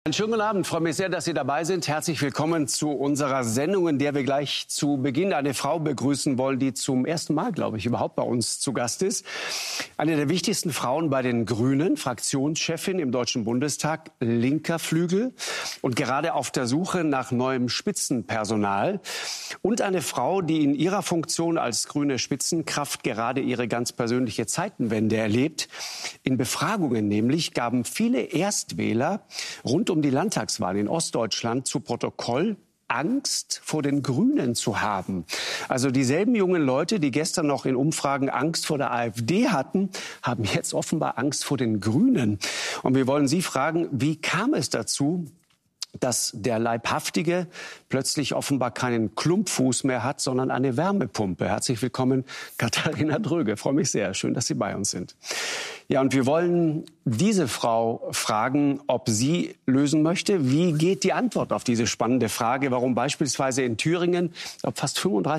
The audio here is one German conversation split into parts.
Einen schönen guten Abend. Ich freue mich sehr, dass Sie dabei sind. Herzlich willkommen zu unserer Sendung, in der wir gleich zu Beginn eine Frau begrüßen wollen, die zum ersten Mal, glaube ich, überhaupt bei uns zu Gast ist. Eine der wichtigsten Frauen bei den Grünen, Fraktionschefin im Deutschen Bundestag, linker Flügel und gerade auf der Suche nach neuem Spitzenpersonal. Und eine Frau, die in ihrer Funktion als grüne Spitzenkraft gerade ihre ganz persönliche Zeitenwende erlebt. In Befragungen nämlich gaben viele Erstwähler rund um die Landtagswahl in Ostdeutschland zu Protokoll, Angst vor den Grünen zu haben. Also dieselben jungen Leute, die gestern noch in Umfragen Angst vor der AfD hatten, haben jetzt offenbar Angst vor den Grünen. Und wir wollen Sie fragen, wie kam es dazu, dass der Leibhaftige plötzlich offenbar keinen Klumpfuß mehr hat, sondern eine Wärmepumpe. Herzlich willkommen, Katharina Dröge. Ich freue mich sehr. Schön, dass Sie bei uns sind. Ja, und wir wollen diese Frau fragen, ob sie lösen möchte. Wie geht die Antwort auf diese spannende Frage, warum beispielsweise in Thüringen fast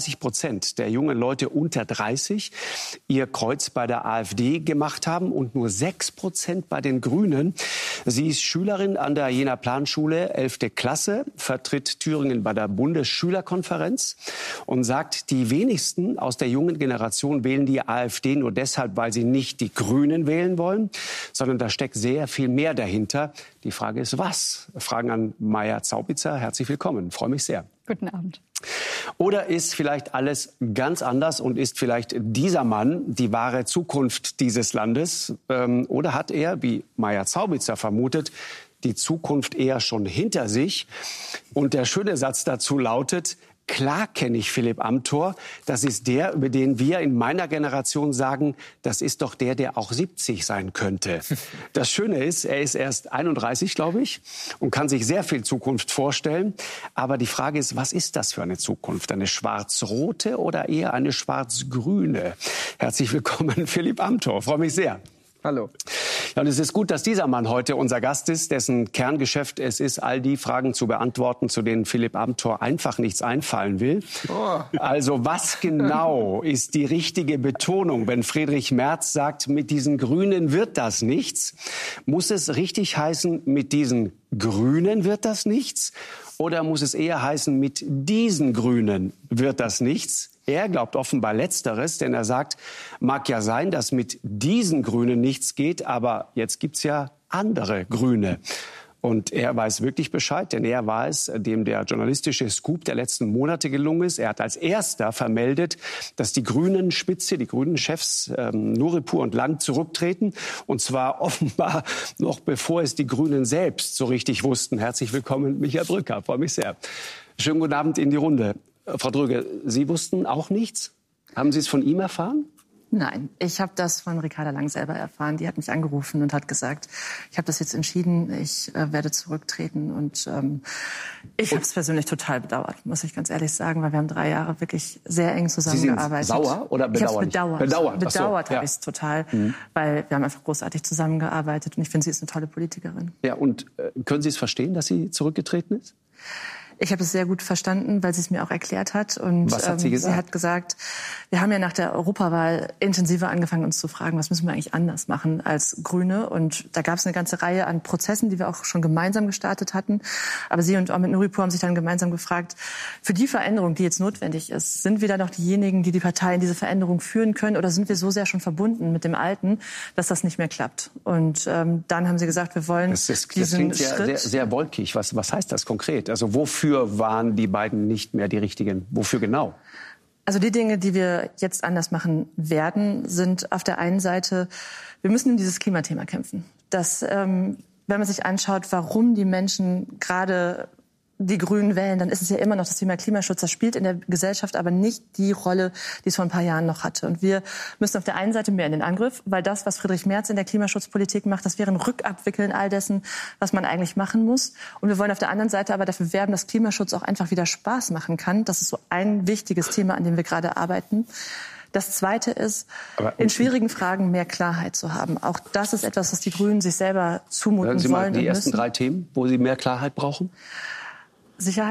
35% der jungen Leute unter 30 ihr Kreuz bei der AfD gemacht haben und nur 6% bei den Grünen. Sie ist Schülerin an der Jenaer Planschule, 11. Klasse, vertritt Thüringen bei der Bundesschülerkonferenz und sagt, die wenigsten aus der jungen Generation wählen die AfD nur deshalb, weil sie nicht die Grünen wählen wollen, sondern da steckt sehr viel mehr dahinter. Die Frage ist, was? Fragen an Maja Zaubitzer. Herzlich willkommen. Ich freue mich sehr. Guten Abend. Oder ist vielleicht alles ganz anders und ist vielleicht dieser Mann die wahre Zukunft dieses Landes? Oder hat er, wie Maja Zaubitzer vermutet, die Zukunft eher schon hinter sich? Und der schöne Satz dazu lautet: Klar kenne ich Philipp Amthor. Das ist der, über den wir in meiner Generation sagen, das ist doch der, der auch 70 sein könnte. Das Schöne ist, er ist erst 31, glaube ich, und kann sich sehr viel Zukunft vorstellen. Aber die Frage ist, was ist das für eine Zukunft? Eine schwarz-rote oder eher eine schwarz-grüne? Herzlich willkommen, Philipp Amthor. Ich freue mich sehr. Hallo. Ja, und es ist gut, dass dieser Mann heute unser Gast ist, dessen Kerngeschäft es ist, all die Fragen zu beantworten, zu denen Philipp Amthor einfach nichts einfallen will. Oh. Also was genau ist die richtige Betonung, wenn Friedrich Merz sagt, mit diesen Grünen wird das nichts? Muss es richtig heißen, mit diesen Grünen wird das nichts? Oder muss es eher heißen, mit diesen Grünen wird das nichts? Er glaubt offenbar Letzteres, denn er sagt, mag ja sein, dass mit diesen Grünen nichts geht, aber jetzt gibt's ja andere Grüne. Und er weiß wirklich Bescheid, denn er war es, dem der journalistische Scoop der letzten Monate gelungen ist. Er hat als erster vermeldet, dass die Grünen-Spitze, die Grünen-Chefs Nuripur und Lang zurücktreten. Und zwar offenbar noch bevor es die Grünen selbst so richtig wussten. Herzlich willkommen, Michael Brücker. Freue mich sehr. Schönen guten Abend in die Runde. Frau Dröge, Sie wussten auch nichts? Haben Sie es von ihm erfahren? Nein, ich habe das von Ricarda Lang selber erfahren. Die hat mich angerufen und hat gesagt, ich habe das jetzt entschieden, ich werde zurücktreten. Und ich habe es persönlich total bedauert, muss ich ganz ehrlich sagen, weil wir haben 3 Jahre wirklich sehr eng zusammengearbeitet. Sie sind sauer oder bedauert? Ich habe es bedauert. Bedauert so, habe ich es total, weil wir haben einfach großartig zusammengearbeitet. Und ich finde, sie ist eine tolle Politikerin. Ja, und können Sie es verstehen, dass sie zurückgetreten ist? Ich habe es sehr gut verstanden, weil sie es mir auch erklärt hat. Und was hat sie gesagt? Sie hat gesagt, wir haben ja nach der Europawahl intensiver angefangen, uns zu fragen, was müssen wir eigentlich anders machen als Grüne. Und da gab es eine ganze Reihe an Prozessen, die wir auch schon gemeinsam gestartet hatten. Aber sie und auch mit Nuripur haben sich dann gemeinsam gefragt, für die Veränderung, die jetzt notwendig ist, sind wir da noch diejenigen, die die Partei in diese Veränderung führen können? Oder sind wir so sehr schon verbunden mit dem Alten, dass das nicht mehr klappt? Und dann haben sie gesagt, wir wollen diesen klingt Schritt. Sehr, sehr wolkig. Was heißt das konkret? Also wofür waren die beiden nicht mehr die richtigen? Wofür genau? Also die Dinge, die wir jetzt anders machen werden, sind auf der einen Seite, wir müssen um dieses Klimathema kämpfen. Das, wenn man sich anschaut, warum die Menschen gerade die Grünen wählen, dann ist es ja immer noch das Thema Klimaschutz. Das spielt in der Gesellschaft aber nicht die Rolle, die es vor ein paar Jahren noch hatte. Und wir müssen auf der einen Seite mehr in den Angriff, weil das, was Friedrich Merz in der Klimaschutzpolitik macht, das wäre ein Rückabwickeln all dessen, was man eigentlich machen muss. Und wir wollen auf der anderen Seite aber dafür werben, dass Klimaschutz auch einfach wieder Spaß machen kann. Das ist so ein wichtiges Thema, an dem wir gerade arbeiten. Das Zweite ist, in schwierigen Fragen mehr Klarheit zu haben. Auch das ist etwas, was die Grünen sich selber zumuten wollen. wollen. Die ersten 3 Themen, wo Sie mehr Klarheit brauchen? Sicherheit.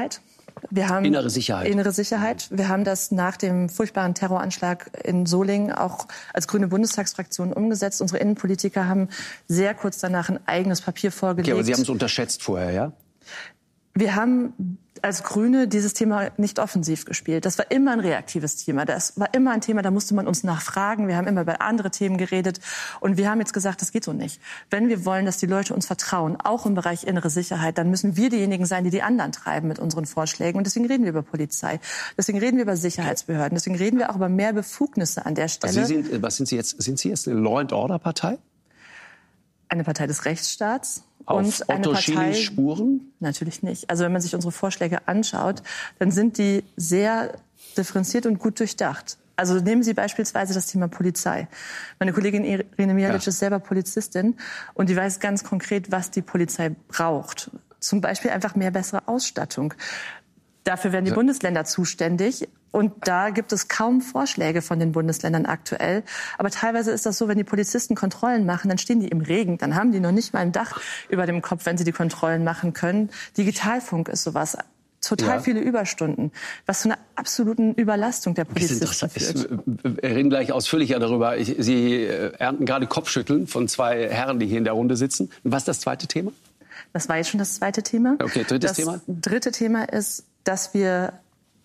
Wir haben innere Sicherheit. Innere Sicherheit. Wir haben das nach dem furchtbaren Terroranschlag in Solingen auch als grüne Bundestagsfraktion umgesetzt. Unsere Innenpolitiker haben sehr kurz danach ein eigenes Papier vorgelegt. Okay, aber Sie haben es unterschätzt vorher, ja? Wir haben als Grüne dieses Thema nicht offensiv gespielt. Das war immer ein reaktives Thema. Das war immer ein Thema, da musste man uns nachfragen. Wir haben immer über andere Themen geredet. Und wir haben jetzt gesagt, das geht so nicht. Wenn wir wollen, dass die Leute uns vertrauen, auch im Bereich innere Sicherheit, dann müssen wir diejenigen sein, die die anderen treiben mit unseren Vorschlägen. Und deswegen reden wir über Polizei. Deswegen reden wir über Sicherheitsbehörden. Deswegen reden wir auch über mehr Befugnisse an der Stelle. Also sind Sie jetzt eine Law-and-Order-Partei? Eine Partei des Rechtsstaats. Auf Und eine Otto Partei, Schilings Spuren? Natürlich nicht. Also wenn man sich unsere Vorschläge anschaut, dann sind die sehr differenziert und gut durchdacht. Also nehmen Sie beispielsweise das Thema Polizei. Meine Kollegin Irene Mijalic ist selber Polizistin und die weiß ganz konkret, was die Polizei braucht. Zum Beispiel einfach mehr bessere Ausstattung. Dafür werden die Bundesländer zuständig. Und da gibt es kaum Vorschläge von den Bundesländern aktuell. Aber teilweise ist das so, wenn die Polizisten Kontrollen machen, dann stehen die im Regen. Dann haben die noch nicht mal ein Dach über dem Kopf, wenn sie die Kontrollen machen können. Digitalfunk ist sowas. Total viele Überstunden, was zu einer absoluten Überlastung der Polizisten führt. Wir reden gleich ausführlicher darüber. Sie ernten gerade Kopfschütteln von zwei Herren, die hier in der Runde sitzen. Und was ist das zweite Thema? Das war jetzt schon das zweite Thema. Okay, drittes Thema? Das dritte Thema ist, dass wir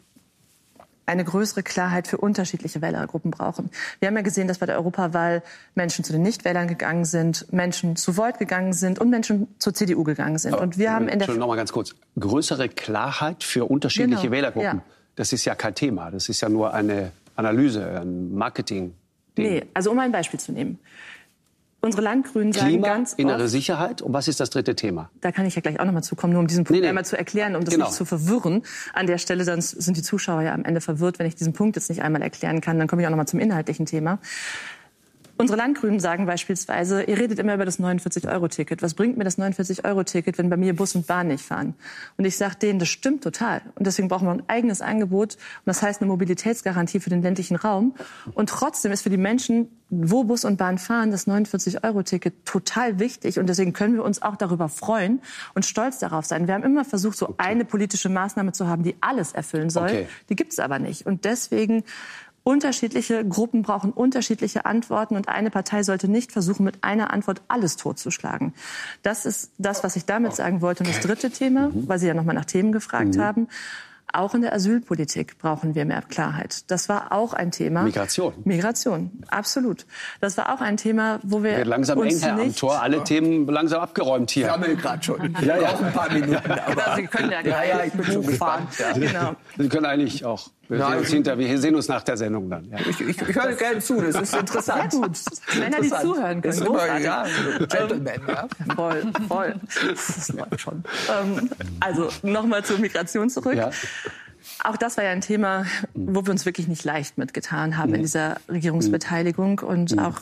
eine größere Klarheit für unterschiedliche Wählergruppen brauchen. Wir haben ja gesehen, dass bei der Europawahl Menschen zu den Nichtwählern gegangen sind, Menschen zu Volt gegangen sind und Menschen zur CDU gegangen sind. Und wir haben noch mal ganz kurz. Größere Klarheit für unterschiedliche Wählergruppen. Ja. Das ist ja kein Thema. Das ist ja nur eine Analyse, ein Marketing. Nee, also um ein Beispiel zu nehmen. Unsere Landgrünen sagen Klima, ganz oft, innere Sicherheit. Und was ist das dritte Thema? Da kann ich ja gleich auch noch mal zukommen, nur um diesen Punkt einmal zu erklären, um das nicht zu verwirren. An der Stelle, sonst sind die Zuschauer ja am Ende verwirrt, wenn ich diesen Punkt jetzt nicht einmal erklären kann. Dann komme ich auch noch mal zum inhaltlichen Thema. Unsere Landgrünen sagen beispielsweise, ihr redet immer über das 49-Euro-Ticket. Was bringt mir das 49-Euro-Ticket, wenn bei mir Bus und Bahn nicht fahren? Und ich sage denen, das stimmt total. Und deswegen brauchen wir ein eigenes Angebot. Und das heißt eine Mobilitätsgarantie für den ländlichen Raum. Und trotzdem ist für die Menschen, wo Bus und Bahn fahren, das 49-Euro-Ticket total wichtig. Und deswegen können wir uns auch darüber freuen und stolz darauf sein. Wir haben immer versucht, so eine politische Maßnahme zu haben, die alles erfüllen soll. Die gibt es aber nicht. Und deswegen unterschiedliche Gruppen brauchen unterschiedliche Antworten und eine Partei sollte nicht versuchen, mit einer Antwort alles totzuschlagen. Das ist das, was ich damit sagen wollte. Und das dritte Thema, weil Sie ja noch mal nach Themen gefragt haben, auch in der Asylpolitik brauchen wir mehr Klarheit. Das war auch ein Thema. Migration, absolut. Das war auch ein Thema, wo wir langsam uns eng, Herr Amthor, alle Themen langsam abgeräumt hier. Ich sammle gerade schon. Ich brauche ein paar Minuten. Aber Sie können ja gleich ich bin schon gespannt. Ja. Genau. Sie können eigentlich auch. Wir sehen uns nach der Sendung dann. Ja. Ich höre gerne zu, das ist interessant. Sehr gut. Männer, die zuhören können. Großartig. Ja, Gentleman, ja. Voll. Das läuft schon. Also nochmal zur Migration zurück. Ja. Auch das war ja ein Thema, wo wir uns wirklich nicht leicht mitgetan haben in dieser Regierungsbeteiligung und auch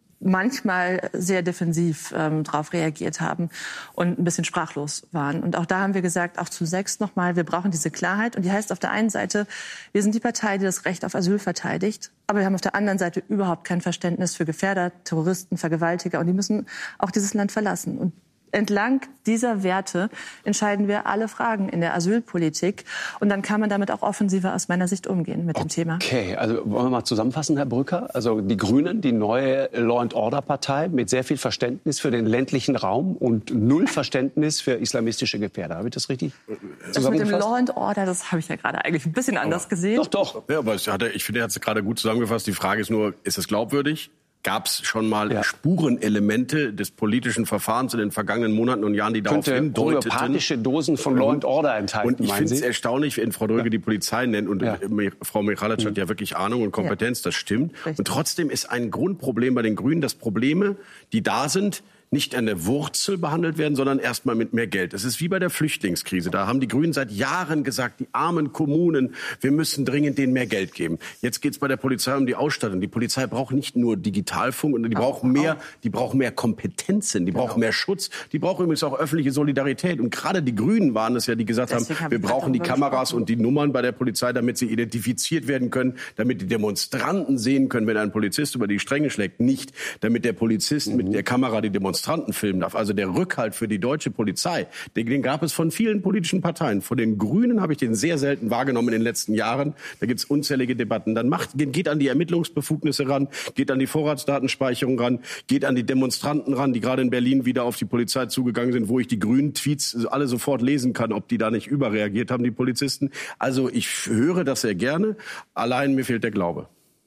manchmal sehr defensiv darauf reagiert haben und ein bisschen sprachlos waren. Und auch da haben wir gesagt, auch zu 6 nochmal, wir brauchen diese Klarheit. Und die heißt auf der einen Seite, wir sind die Partei, die das Recht auf Asyl verteidigt. Aber wir haben auf der anderen Seite überhaupt kein Verständnis für Gefährder, Terroristen, Vergewaltiger. Und die müssen auch dieses Land verlassen. Und entlang dieser Werte entscheiden wir alle Fragen in der Asylpolitik. Und dann kann man damit auch offensiver aus meiner Sicht umgehen mit dem Thema. Okay, also wollen wir mal zusammenfassen, Herr Brücker? Also die Grünen, die neue Law-and-Order-Partei mit sehr viel Verständnis für den ländlichen Raum und null Verständnis für islamistische Gefährder. Habe ich das richtig zusammengefasst? Das mit dem Law-and-Order, das habe ich ja gerade eigentlich ein bisschen anders gesehen. Doch. Ja, aber ich finde, er hat es gerade gut zusammengefasst. Die Frage ist nur, ist es glaubwürdig? Gab es schon mal Spurenelemente des politischen Verfahrens in den vergangenen Monaten und Jahren, die darauf hindeuteten? Homöopathische Dosen von Law and Order enthalten, und ich finde es erstaunlich, wenn Frau Dröge die Polizei nennt und Frau Mijalic hat ja wirklich Ahnung und Kompetenz, das stimmt. Richtig. Und trotzdem ist ein Grundproblem bei den Grünen, dass Probleme, die da sind, nicht an der Wurzel behandelt werden, sondern erstmal mit mehr Geld. Es ist wie bei der Flüchtlingskrise. Da haben die Grünen seit Jahren gesagt, die armen Kommunen, wir müssen dringend denen mehr Geld geben. Jetzt geht es bei der Polizei um die Ausstattung. Die Polizei braucht nicht nur Digitalfunk, die braucht mehr Kompetenzen, die braucht mehr Schutz, die braucht übrigens auch öffentliche Solidarität. Und gerade die Grünen waren es ja, die gesagt haben, wir brauchen die Kameras und die Nummern bei der Polizei, damit sie identifiziert werden können, damit die Demonstranten sehen können, wenn ein Polizist über die Stränge schlägt. Nicht, damit der Polizist mit der Kamera die Demonstranten Demonstranten filmen darf. Also der Rückhalt für die deutsche Polizei, den gab es von vielen politischen Parteien. Von den Grünen habe ich den sehr selten wahrgenommen in den letzten Jahren. Da gibt es unzählige Debatten. Dann geht an die Ermittlungsbefugnisse ran, geht an die Vorratsdatenspeicherung ran, geht an die Demonstranten ran, die gerade in Berlin wieder auf die Polizei zugegangen sind, wo ich die grünen Tweets alle sofort lesen kann, ob die da nicht überreagiert haben, die Polizisten. Also ich höre das sehr gerne. Allein mir fehlt der Glaube.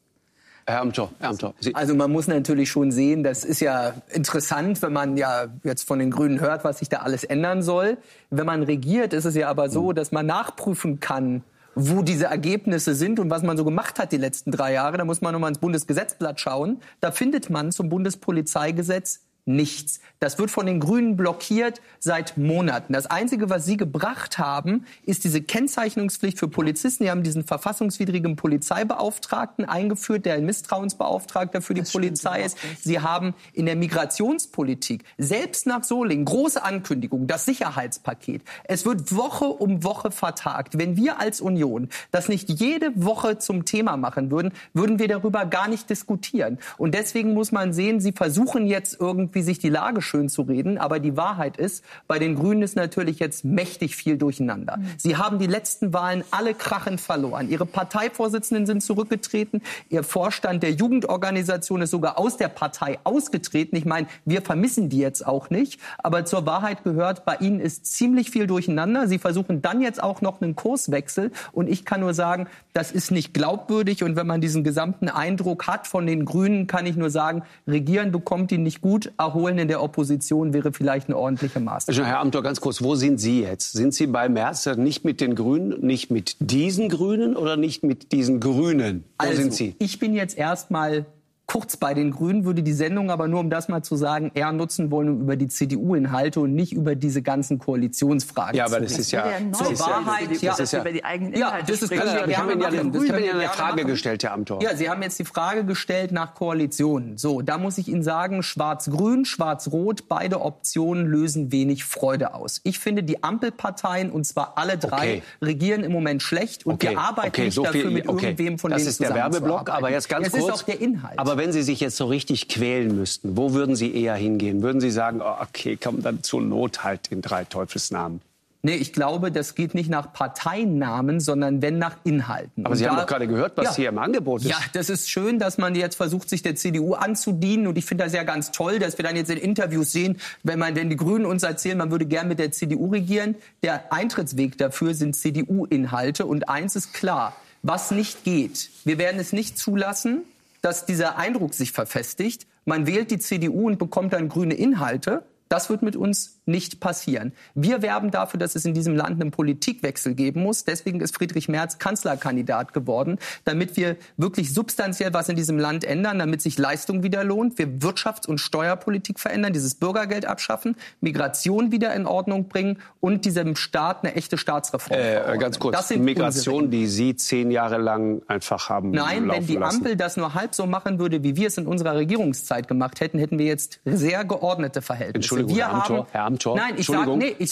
Herr Amthor. Also man muss natürlich schon sehen, das ist ja interessant, wenn man ja jetzt von den Grünen hört, was sich da alles ändern soll. Wenn man regiert, ist es ja aber so, dass man nachprüfen kann, wo diese Ergebnisse sind und was man so gemacht hat die letzten 3 Jahre. Da muss man nochmal ins Bundesgesetzblatt schauen. Da findet man zum Bundespolizeigesetz nichts. Das wird von den Grünen blockiert seit Monaten. Das Einzige, was sie gebracht haben, ist diese Kennzeichnungspflicht für Polizisten. Die haben diesen verfassungswidrigen Polizeibeauftragten eingeführt, der ein Misstrauensbeauftragter für die Polizei ist. Sie haben in der Migrationspolitik, selbst nach Solingen, große Ankündigung, das Sicherheitspaket. Es wird Woche um Woche vertagt. Wenn wir als Union das nicht jede Woche zum Thema machen würden, würden wir darüber gar nicht diskutieren. Und deswegen muss man sehen, sie versuchen jetzt irgendwie sich die Lage schön zu reden. Aber die Wahrheit ist, bei den Grünen ist natürlich jetzt mächtig viel durcheinander. Sie haben die letzten Wahlen alle krachend verloren. Ihre Parteivorsitzenden sind zurückgetreten. Ihr Vorstand der Jugendorganisation ist sogar aus der Partei ausgetreten. Ich meine, wir vermissen die jetzt auch nicht. Aber zur Wahrheit gehört, bei ihnen ist ziemlich viel durcheinander. Sie versuchen dann jetzt auch noch einen Kurswechsel. Und ich kann nur sagen, das ist nicht glaubwürdig. Und wenn man diesen gesamten Eindruck hat von den Grünen, kann ich nur sagen, regieren bekommt ihn nicht gut. Erholen in der Opposition wäre vielleicht eine ordentliche Maßnahme. Herr Amthor, ganz kurz, wo sind Sie jetzt? Sind Sie bei Merz nicht mit den Grünen, nicht mit diesen Grünen oder nicht mit diesen Grünen? Wo sind Sie? Ich bin jetzt erstmal kurz bei den Grünen, würde die Sendung aber nur, um das mal zu sagen, eher nutzen wollen, um über die CDU-Inhalte und nicht über diese ganzen Koalitionsfragen zu reden. Ja, aber das ist ja... Zur Wahrheit, das ist über die eigenen Inhalte. Das ist, können wir gerne machen. Ich habe Ihnen eine Frage gestellt, Herr Amthor. Ja, Sie haben jetzt die Frage gestellt nach Koalitionen. So, da muss ich Ihnen sagen, Schwarz-Grün, Schwarz-Rot, beide Optionen lösen wenig Freude aus. Ich finde, die Ampelparteien, und zwar alle drei, regieren im Moment schlecht und wir arbeiten nicht dafür mit irgendwem von denen zusammenzuarbeiten. Das ist der Werbeblock, aber jetzt ganz kurz. Es ist auch der Inhalt. Aber wenn Sie sich jetzt so richtig quälen müssten, wo würden Sie eher hingehen? Würden Sie sagen, oh, okay, komm, dann zur Not halt in 3 Teufelsnamen? Nee, ich glaube, das geht nicht nach Parteinamen, sondern wenn nach Inhalten. Aber Sie haben doch gerade gehört, was hier im Angebot ist. Ja, das ist schön, dass man jetzt versucht, sich der CDU anzudienen. Und ich finde das ja ganz toll, dass wir dann jetzt in Interviews sehen, wenn die Grünen uns erzählen, man würde gern mit der CDU regieren. Der Eintrittsweg dafür sind CDU-Inhalte. Und eins ist klar, was nicht geht. Wir werden es nicht zulassen, dass dieser Eindruck sich verfestigt. Man wählt die CDU und bekommt dann grüne Inhalte. Das wird mit uns nicht passieren. Wir werben dafür, dass es in diesem Land einen Politikwechsel geben muss. Deswegen ist Friedrich Merz Kanzlerkandidat geworden, damit wir wirklich substanziell was in diesem Land ändern, damit sich Leistung wieder lohnt, wir Wirtschafts- und Steuerpolitik verändern, dieses Bürgergeld abschaffen, Migration wieder in Ordnung bringen und diesem Staat eine echte Staatsreform verordnen. Ganz kurz, Migration, die Sie 10 Jahre lang einfach haben Nein, wenn die lassen. Ampel das nur halb so machen würde, wie wir es in unserer Regierungszeit gemacht hätten, hätten wir jetzt sehr geordnete Verhältnisse. Entschuldigung, Herr Amthor. Nein, ich sage Ihnen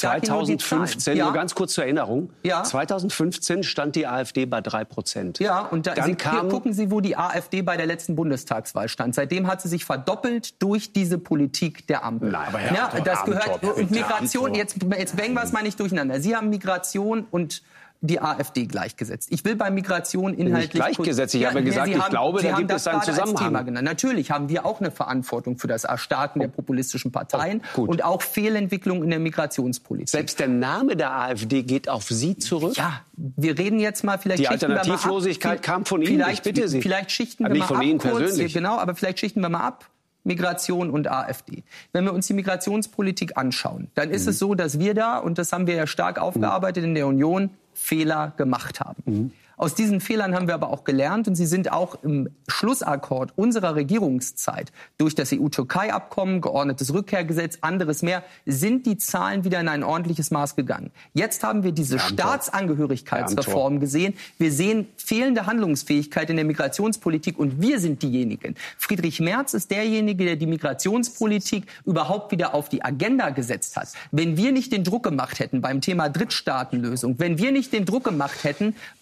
2015, nur ganz kurz zur Erinnerung, 2015 stand die AfD bei 3%. Ja, und gucken Sie, wo die AfD bei der letzten Bundestagswahl stand. Seitdem hat sie sich verdoppelt durch diese Politik der Ampel. Nein, aber Herr Amthor, das gehört, und Migration, jetzt bringen wir es mal nicht durcheinander. Sie haben Migration und die AfD gleichgesetzt. Ich will bei Migration inhaltlich... Nicht gleichgesetzt, ich habe gesagt, ich glaube, da gibt es einen Zusammenhang. Natürlich haben wir auch eine Verantwortung für das Erstarken der populistischen Parteien und auch Fehlentwicklung in der Migrationspolitik. Selbst der Name der AfD geht auf Sie zurück? Ja, wir reden jetzt mal vielleicht... Die Alternativlosigkeit kam von Ihnen, ich bitte Sie. Vielleicht schichten wir nicht mal von Ihnen ab kurz, persönlich. Genau, aber vielleicht schichten wir mal ab. Migration und AfD. Wenn wir uns die Migrationspolitik anschauen, dann ist es so, dass wir da, und das haben wir ja stark aufgearbeitet in der Union, Fehler gemacht haben. Aus diesen Fehlern haben wir aber auch gelernt und sie sind auch im Schlussakkord unserer Regierungszeit durch das EU-Türkei-Abkommen, geordnetes Rückkehrgesetz, anderes mehr, sind die Zahlen wieder in ein ordentliches Maß gegangen. Jetzt haben wir diese Staatsangehörigkeitsreform gesehen. Wir sehen fehlende Handlungsfähigkeit in der Migrationspolitik und wir sind diejenigen. Friedrich Merz ist derjenige, der die Migrationspolitik überhaupt wieder auf die Agenda gesetzt hat. Wenn wir nicht den Druck gemacht hätten beim Thema Drittstaatenlösung, wenn wir nicht den Druck gemacht hätten beim Thema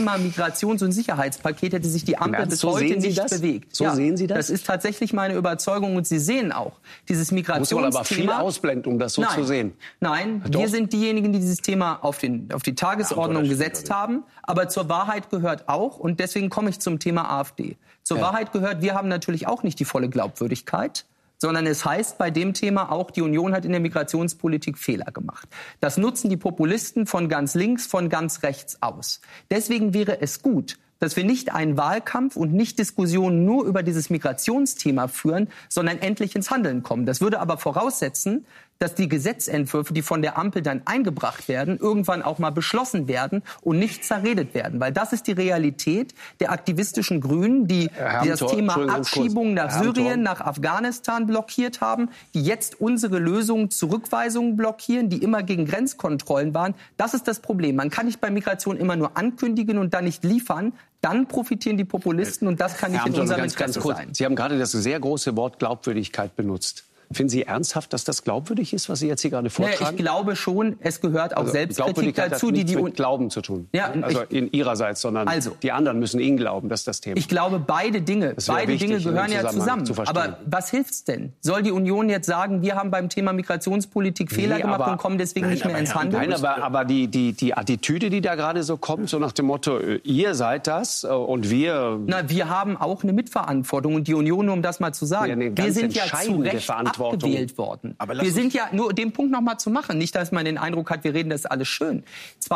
Thema Migrations- und Sicherheitspaket hätte sich die Ampel bis heute nicht bewegt. So sehen Sie das? Das ist tatsächlich meine Überzeugung. Und Sie sehen auch, dieses Migrationsthema... Muss man aber viel ausblenden, um das so zu sehen. Nein, wir sind diejenigen, die dieses Thema auf die Tagesordnung gesetzt haben. Aber zur Wahrheit gehört auch, und deswegen komme ich zum Thema AfD. Zur Wahrheit gehört, wir haben natürlich auch nicht die volle Glaubwürdigkeit, sondern es heißt bei dem Thema auch, die Union hat in der Migrationspolitik Fehler gemacht. Das nutzen die Populisten von ganz links, von ganz rechts aus. Deswegen wäre es gut, dass wir nicht einen Wahlkampf und nicht Diskussionen nur über dieses Migrationsthema führen, sondern endlich ins Handeln kommen. Das würde aber voraussetzen, dass die Gesetzentwürfe, die von der Ampel dann eingebracht werden, irgendwann auch mal beschlossen werden und nicht zerredet werden. Weil das ist die Realität der aktivistischen Grünen, die das Thema Abschiebung nach Syrien, nach Afghanistan blockiert haben, die jetzt unsere Lösungen, Zurückweisungen blockieren, die immer gegen Grenzkontrollen waren. Das ist das Problem. Man kann nicht bei Migration immer nur ankündigen und dann nicht liefern. Dann profitieren die Populisten und das kann nicht in unserem Interesse sein. Sie haben gerade das sehr große Wort Glaubwürdigkeit benutzt. Finden Sie ernsthaft, dass das glaubwürdig ist, was Sie jetzt hier gerade vortragen? Ich glaube schon, es gehört auch Selbstkritik dazu, die mit Glauben zu tun. Ja, also in Ihrerseits, sondern die anderen müssen Ihnen glauben, das ist das Thema. Ich glaube, beide Dinge gehören ja zusammen. Aber was hilft's denn? Soll die Union jetzt sagen, wir haben beim Thema Migrationspolitik Fehler gemacht und kommen deswegen nicht mehr ins Handeln? Nein, aber die Attitüde, die da gerade so kommt, so nach dem Motto, ihr seid das und wir... Na, wir haben auch eine Mitverantwortung und die Union, nur um das mal zu sagen, wir sind ja zu Recht abgewählt worden. Aber wir sind ja, nur den Punkt noch mal zu machen, nicht, dass man den Eindruck hat, wir reden, das ist alles schön.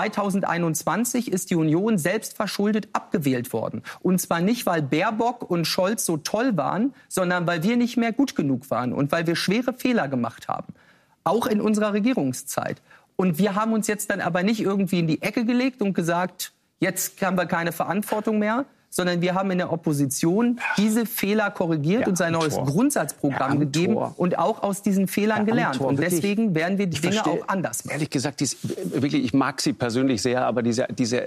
2021 ist die Union selbstverschuldet abgewählt worden. Und zwar nicht, weil Baerbock und Scholz so toll waren, sondern weil wir nicht mehr gut genug waren und weil wir schwere Fehler gemacht haben. Auch in unserer Regierungszeit. Und wir haben uns jetzt dann aber nicht irgendwie in die Ecke gelegt und gesagt, jetzt haben wir keine Verantwortung mehr, sondern wir haben in der Opposition diese Fehler korrigiert und ein neues Grundsatzprogramm gegeben und auch aus diesen Fehlern gelernt. Und deswegen werden wir die Dinge auch anders machen. Ehrlich gesagt, wirklich, ich mag Sie persönlich sehr, aber diese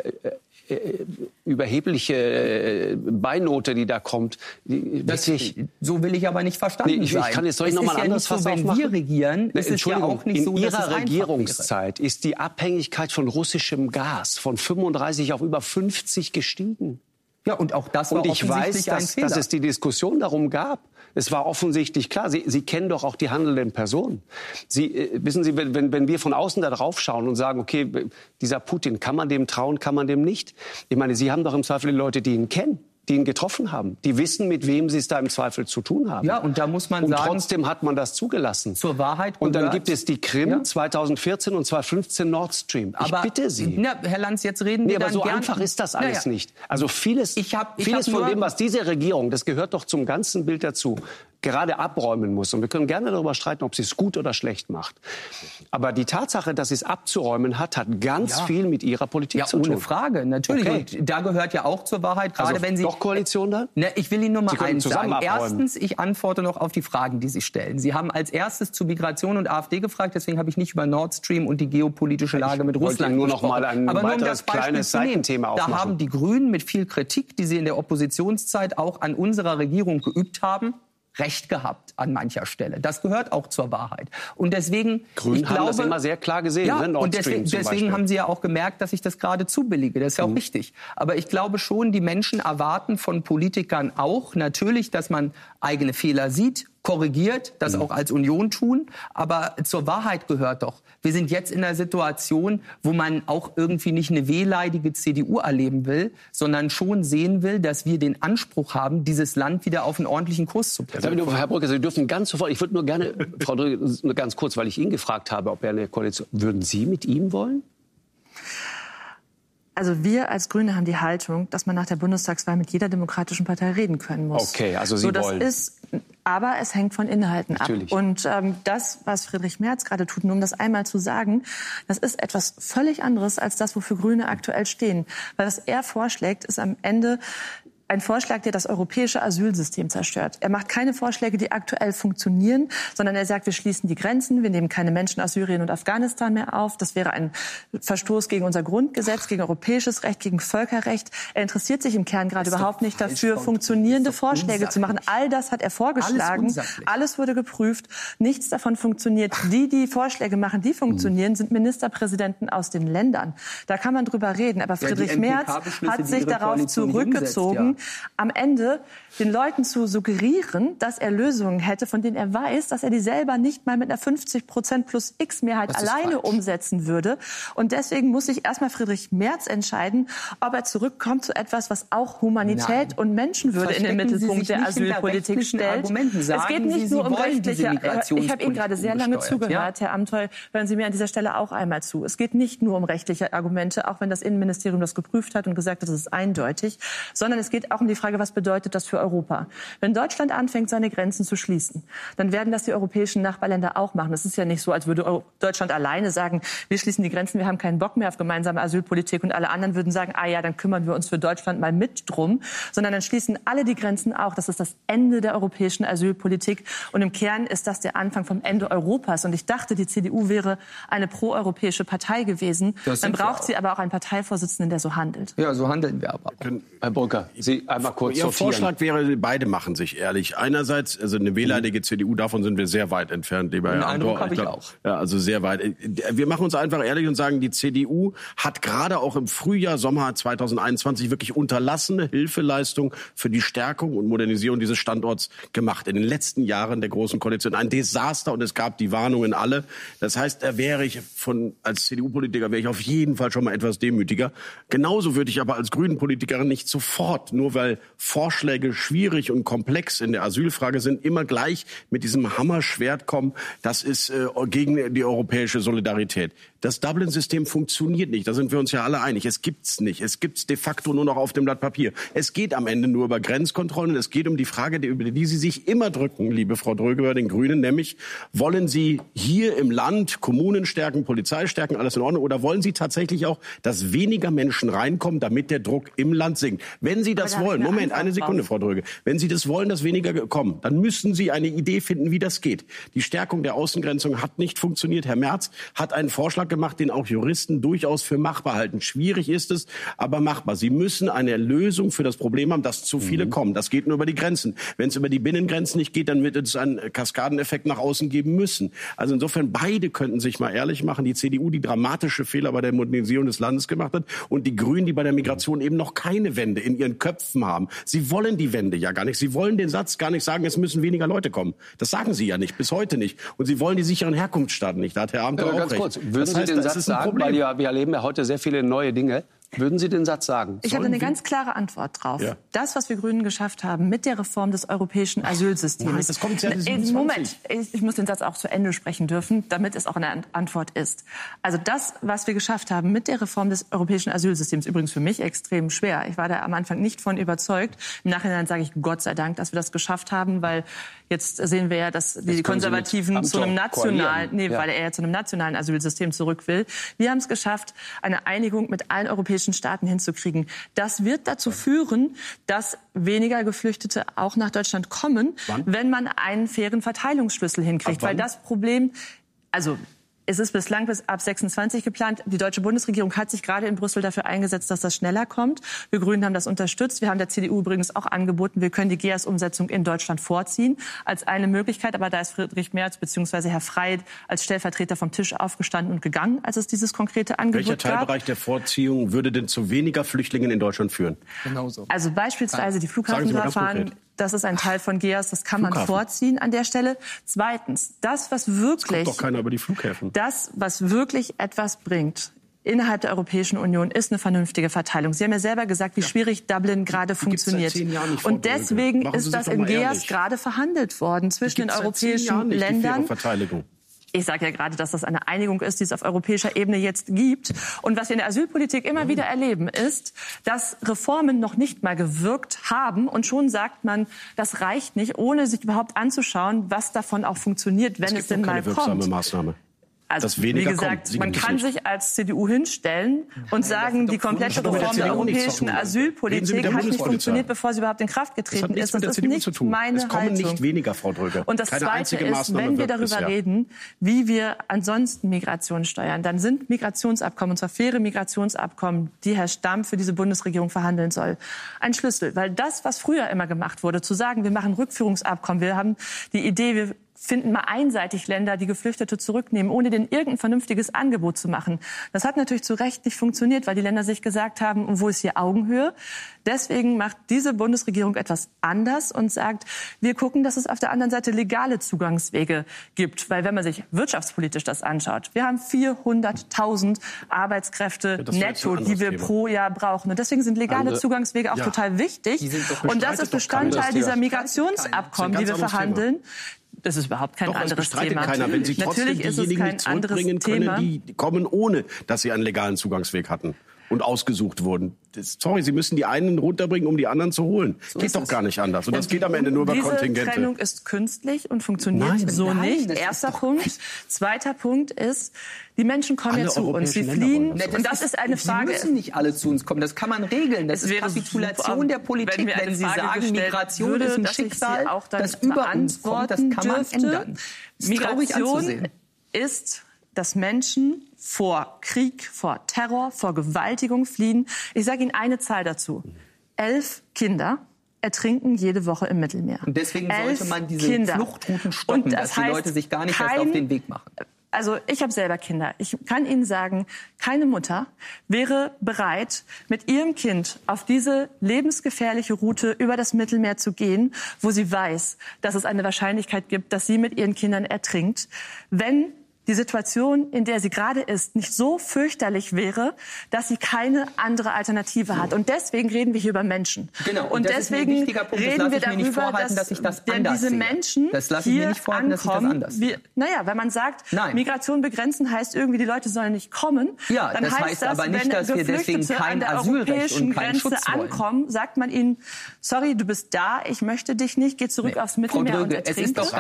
überhebliche Beinote, die da kommt, so will ich aber nicht verstanden sein. Soll ich noch mal ein anderes Fass aufmachen? Wenn wir regieren, ist es ja auch nicht so, dass es einfach wäre. In Ihrer Regierungszeit ist die Abhängigkeit von russischem Gas von 35 auf über 50 gestiegen. Ja, und auch das war offensichtlich ein Fehler. Dass es die Diskussion darum gab. Es war offensichtlich klar. Sie kennen doch auch die handelnden Personen. Wissen Sie, wenn wir von außen da drauf schauen und sagen, okay, dieser Putin, kann man dem trauen, kann man dem nicht? Ich meine, Sie haben doch im Zweifel die Leute, die ihn kennen, die ihn getroffen haben. Die wissen, mit wem sie es da im Zweifel zu tun haben. Ja, und da muss man sagen... Und trotzdem hat man das zugelassen. Zur Wahrheit gehört... Und dann gibt es die Krim 2014 und 2015 Nord Stream. Ich bitte Sie. Na, Herr Lanz, jetzt reden wir aber dann so einfach ist das alles nicht. Also vieles von dem, was diese Regierung, das gehört doch zum ganzen Bild dazu, gerade abräumen muss. Und wir können gerne darüber streiten, ob sie es gut oder schlecht macht. Aber die Tatsache, dass sie es abzuräumen hat, hat ganz viel mit ihrer Politik zu tun. Ja, ohne Frage, natürlich. Okay. Und da gehört ja auch zur Wahrheit, gerade wenn Sie... Doch Koalition dann? Ne, ich will Ihnen nur mal eins sagen. Erstens, ich antworte noch auf die Fragen, die Sie stellen. Sie haben als erstes zu Migration und AfD gefragt, deswegen habe ich nicht über Nord Stream und die geopolitische Lage mit Russland nur noch mal ein weiteres kleines Seitenthema aufmachen. Da haben die Grünen mit viel Kritik, die sie in der Oppositionszeit auch an unserer Regierung geübt haben, Recht gehabt an mancher Stelle. Das gehört auch zur Wahrheit. Und deswegen, Grünen haben das immer sehr klar gesehen. Ja, und deswegen haben Sie ja auch gemerkt, dass ich das gerade zubillige. Das ist ja auch richtig. Aber ich glaube schon, die Menschen erwarten von Politikern auch natürlich, dass man eigene Fehler sieht, korrigiert, das auch als Union tun. Aber zur Wahrheit gehört doch, wir sind jetzt in einer Situation, wo man auch irgendwie nicht eine wehleidige CDU erleben will, sondern schon sehen will, dass wir den Anspruch haben, dieses Land wieder auf einen ordentlichen Kurs zu bringen. Herr Brügger, Sie dürfen ganz sofort, ich würde nur gerne, Frau Dröge, nur ganz kurz, weil ich ihn gefragt habe, ob er eine Koalition, würden Sie mit ihm wollen? Also wir als Grüne haben die Haltung, dass man nach der Bundestagswahl mit jeder demokratischen Partei reden können muss. Okay, also Sie wollen. Aber es hängt von Inhalten Natürlich. ab. Und das, was Friedrich Merz gerade tut, nur um das einmal zu sagen, das ist etwas völlig anderes als das, wofür Grüne aktuell stehen. Weil was er vorschlägt, ist am Ende ein Vorschlag, der das europäische Asylsystem zerstört. Er macht keine Vorschläge, die aktuell funktionieren, sondern er sagt, wir schließen die Grenzen, wir nehmen keine Menschen aus Syrien und Afghanistan mehr auf. Das wäre ein Verstoß gegen unser Grundgesetz, gegen europäisches Recht, gegen Völkerrecht. Er interessiert sich im Kern gerade überhaupt nicht dafür, funktionierende Vorschläge zu machen. All das hat er vorgeschlagen. Alles wurde geprüft. Nichts davon funktioniert. Die Vorschläge machen, die funktionieren, sind Ministerpräsidenten aus den Ländern. Da kann man drüber reden. Aber Friedrich Merz hat sich darauf zurückgezogen, am Ende den Leuten zu suggerieren, dass er Lösungen hätte, von denen er weiß, dass er die selber nicht mal mit einer 50% plus X-Mehrheit alleine umsetzen würde. Und deswegen muss sich erstmal Friedrich Merz entscheiden, ob er zurückkommt zu etwas, was auch Humanität und Menschenwürde in den Mittelpunkt der Asylpolitik stellt. Es geht nicht nur um rechtliche... Ich habe Ihnen gerade sehr lange zugehört, Herr Amtheu. Hören Sie mir an dieser Stelle auch einmal zu. Es geht nicht nur um rechtliche Argumente, auch wenn das Innenministerium das geprüft hat und gesagt hat, das ist eindeutig, sondern es geht auch um die Frage, was bedeutet das für Europa? Wenn Deutschland anfängt, seine Grenzen zu schließen, dann werden das die europäischen Nachbarländer auch machen. Es ist ja nicht so, als würde Deutschland alleine sagen, wir schließen die Grenzen, wir haben keinen Bock mehr auf gemeinsame Asylpolitik und alle anderen würden sagen, ah ja, dann kümmern wir uns für Deutschland mal mit drum, sondern dann schließen alle die Grenzen auch. Das ist das Ende der europäischen Asylpolitik und im Kern ist das der Anfang vom Ende Europas. Und ich dachte, die CDU wäre eine proeuropäische Partei gewesen. Dann braucht sie aber auch einen Parteivorsitzenden, der so handelt. Ja, so handeln wir aber. Herr Brücker, Sie einmal kurz Ihr sortieren. Vorschlag wäre, beide machen sich ehrlich. Einerseits, also eine wehleidige CDU, davon sind wir sehr weit entfernt, lieber Herr Eindruck Amthor. habe ich auch. Ja, also sehr weit. Wir machen uns einfach ehrlich und sagen, die CDU hat gerade auch im Frühjahr, Sommer 2021 wirklich unterlassene Hilfeleistung für die Stärkung und Modernisierung dieses Standorts gemacht. In den letzten Jahren der Großen Koalition ein Desaster und es gab die Warnungen alle. Das heißt, da wäre ich als CDU-Politiker wäre ich auf jeden Fall schon mal etwas demütiger. Genauso würde ich aber als Grünen-Politikerin nicht sofort, nur weil Vorschläge schwierig und komplex in der Asylfrage sind, immer gleich mit diesem Hammerschwert kommen. Das ist gegen die europäische Solidarität. Das Dublin-System funktioniert nicht. Da sind wir uns ja alle einig. Es gibt's nicht. Es gibt's de facto nur noch auf dem Blatt Papier. Es geht am Ende nur über Grenzkontrollen. Es geht um die Frage, über die Sie sich immer drücken, liebe Frau Dröge, bei den Grünen, nämlich wollen Sie hier im Land Kommunen stärken, Polizei stärken, alles in Ordnung? Oder wollen Sie tatsächlich auch, dass weniger Menschen reinkommen, damit der Druck im Land sinkt? Wenn Sie das wollen, Moment, eine Sekunde, Frau Dröge. Wenn Sie das wollen, dass weniger kommen, dann müssen Sie eine Idee finden, wie das geht. Die Stärkung der Außengrenzung hat nicht funktioniert. Herr Merz hat einen Vorschlag gemacht, den auch Juristen durchaus für machbar halten. Schwierig ist es, aber machbar. Sie müssen eine Lösung für das Problem haben, dass zu viele kommen. Das geht nur über die Grenzen. Wenn es über die Binnengrenzen nicht geht, dann wird es einen Kaskadeneffekt nach außen geben müssen. Also insofern, beide könnten sich mal ehrlich machen. Die CDU, die dramatische Fehler bei der Modernisierung des Landes gemacht hat, und die Grünen, die bei der Migration eben noch keine Wende in ihren Köpfen haben. Sie wollen die Wende ja gar nicht. Sie wollen den Satz gar nicht sagen, es müssen weniger Leute kommen. Das sagen Sie ja nicht, bis heute nicht. Und Sie wollen die sicheren Herkunftsstaaten nicht. Da hat Herr Amthor auch ganz recht. kurz, würden Sie den Satz sagen, weil wir erleben ja heute sehr viele neue Dinge. Würden Sie den Satz sagen? Ich habe eine ganz klare Antwort drauf. Ja. Das, was wir Grünen geschafft haben mit der Reform des europäischen Asylsystems. Nein, das kommt ja Moment, ich muss den Satz auch zu Ende sprechen dürfen, damit es auch eine Antwort ist. Also das, was wir geschafft haben mit der Reform des europäischen Asylsystems, übrigens für mich extrem schwer. Ich war da am Anfang nicht von überzeugt. Im Nachhinein sage ich Gott sei Dank, dass wir das geschafft haben, weil jetzt sehen wir ja, dass die Konservativen zu einem nationalen, weil er ja zu einem nationalen Asylsystem zurück will. Wir haben es geschafft, eine Einigung mit allen europäischen Staaten hinzukriegen. Das wird dazu führen, dass weniger Geflüchtete auch nach Deutschland kommen, wenn man einen fairen Verteilungsschlüssel hinkriegt. Weil das Problem, also es ist bislang bis ab 26 geplant. Die deutsche Bundesregierung hat sich gerade in Brüssel dafür eingesetzt, dass das schneller kommt. Wir Grünen haben das unterstützt. Wir haben der CDU übrigens auch angeboten, wir können die GEAS-Umsetzung in Deutschland vorziehen als eine Möglichkeit. Aber da ist Friedrich Merz bzw. Herr Frey als Stellvertreter vom Tisch aufgestanden und gegangen, als es dieses konkrete Angebot gab. Welcher Teilbereich der Vorziehung würde denn zu weniger Flüchtlingen in Deutschland führen? Genauso. Also beispielsweise die Flughafenverfahren. Das ist ein Teil von GEAS, das kann man vorziehen an der Stelle. Zweitens, das, was wirklich... Es kommt doch keiner über die Flughäfen. Das, was wirklich etwas bringt innerhalb der Europäischen Union, ist eine vernünftige Verteilung. Sie haben ja selber gesagt, wie schwierig Dublin gerade funktioniert. Und deswegen ist das in GEAS gerade verhandelt worden zwischen den europäischen Ländern. Ich sage ja gerade, dass das eine Einigung ist, die es auf europäischer Ebene jetzt gibt. Und was wir in der Asylpolitik immer wieder erleben, ist, dass Reformen noch nicht mal gewirkt haben. Und schon sagt man, das reicht nicht, ohne sich überhaupt anzuschauen, was davon auch funktioniert, wenn es denn mal kommt. Maßnahme. Also, dass weniger wie gesagt, kommt. man kann sich als CDU hinstellen und sagen, die komplette Reform der europäischen Asylpolitik hat nicht funktioniert, bevor sie überhaupt in Kraft getreten ist. Das ist nicht meine Haltung. Es kommen nicht weniger, Frau Dröge. Und das Zweite ist, wenn wir darüber reden, wie wir ansonsten Migration steuern, dann sind Migrationsabkommen, und zwar faire Migrationsabkommen, die Herr Stamm für diese Bundesregierung verhandeln soll, ein Schlüssel. Weil das, was früher immer gemacht wurde, zu sagen, wir machen Rückführungsabkommen, wir haben die Idee, wir finden mal einseitig Länder, die Geflüchtete zurücknehmen, ohne denen irgendein vernünftiges Angebot zu machen. Das hat natürlich zu Recht nicht funktioniert, weil die Länder sich gesagt haben, wo ist hier Augenhöhe? Deswegen macht diese Bundesregierung etwas anders und sagt, wir gucken, dass es auf der anderen Seite legale Zugangswege gibt. Weil wenn man sich wirtschaftspolitisch das anschaut, wir haben 400.000 Arbeitskräfte netto, die wir pro Jahr brauchen. Und deswegen sind legale Zugangswege auch total wichtig. Und das ist Bestandteil dieser Migrationsabkommen, die wir verhandeln. Das ist überhaupt kein anderes Thema. Keiner. Wenn Sie Natürlich trotzdem diejenigen nicht zurückbringen können, die kommen, ohne dass sie einen legalen Zugangsweg hatten und ausgesucht wurden. Sorry, Sie müssen die einen runterbringen, um die anderen zu holen. So geht doch gar nicht anders. Und das geht am Ende nur über Kontingente. Diese Trennung ist künstlich und funktioniert nicht. Erster Punkt. Zweiter Punkt ist, die Menschen kommen ja zu uns. Sie fliehen. Und das ist eine Frage. Sie müssen nicht alle zu uns kommen. Das kann man regeln. Das ist Kapitulation der Politik. Wenn Sie sagen, Migration ist ein Schicksal, das über uns kommt, das kann man ändern. Migration ist, dass Menschen vor Krieg, vor Terror, vor Gewaltigung fliehen. Ich sage Ihnen eine Zahl dazu. 11 Kinder ertrinken jede Woche im Mittelmeer. Und deswegen sollte man diese Fluchtrouten stoppen, dass die Leute sich gar nicht erst auf den Weg machen. Also ich habe selber Kinder. Ich kann Ihnen sagen, keine Mutter wäre bereit, mit ihrem Kind auf diese lebensgefährliche Route über das Mittelmeer zu gehen, wo sie weiß, dass es eine Wahrscheinlichkeit gibt, dass sie mit ihren Kindern ertrinkt, wenn die Situation, in der sie gerade ist, nicht so fürchterlich wäre, dass sie keine andere Alternative hat. Und deswegen reden wir hier über Menschen. Genau. Und deswegen reden wir darüber, dass ich das anders diese Menschen hier ankommen. Wenn man sagt, Migration begrenzen heißt irgendwie, die Leute sollen nicht kommen. Ja, dann das heißt aber nicht, dass wir deswegen kein Asylrecht und keinen Schutz wollen. Ankommen, sagt man ihnen, sorry, du bist da, ich möchte dich nicht, geh zurück aufs Mittelmeer. Frau Dröge,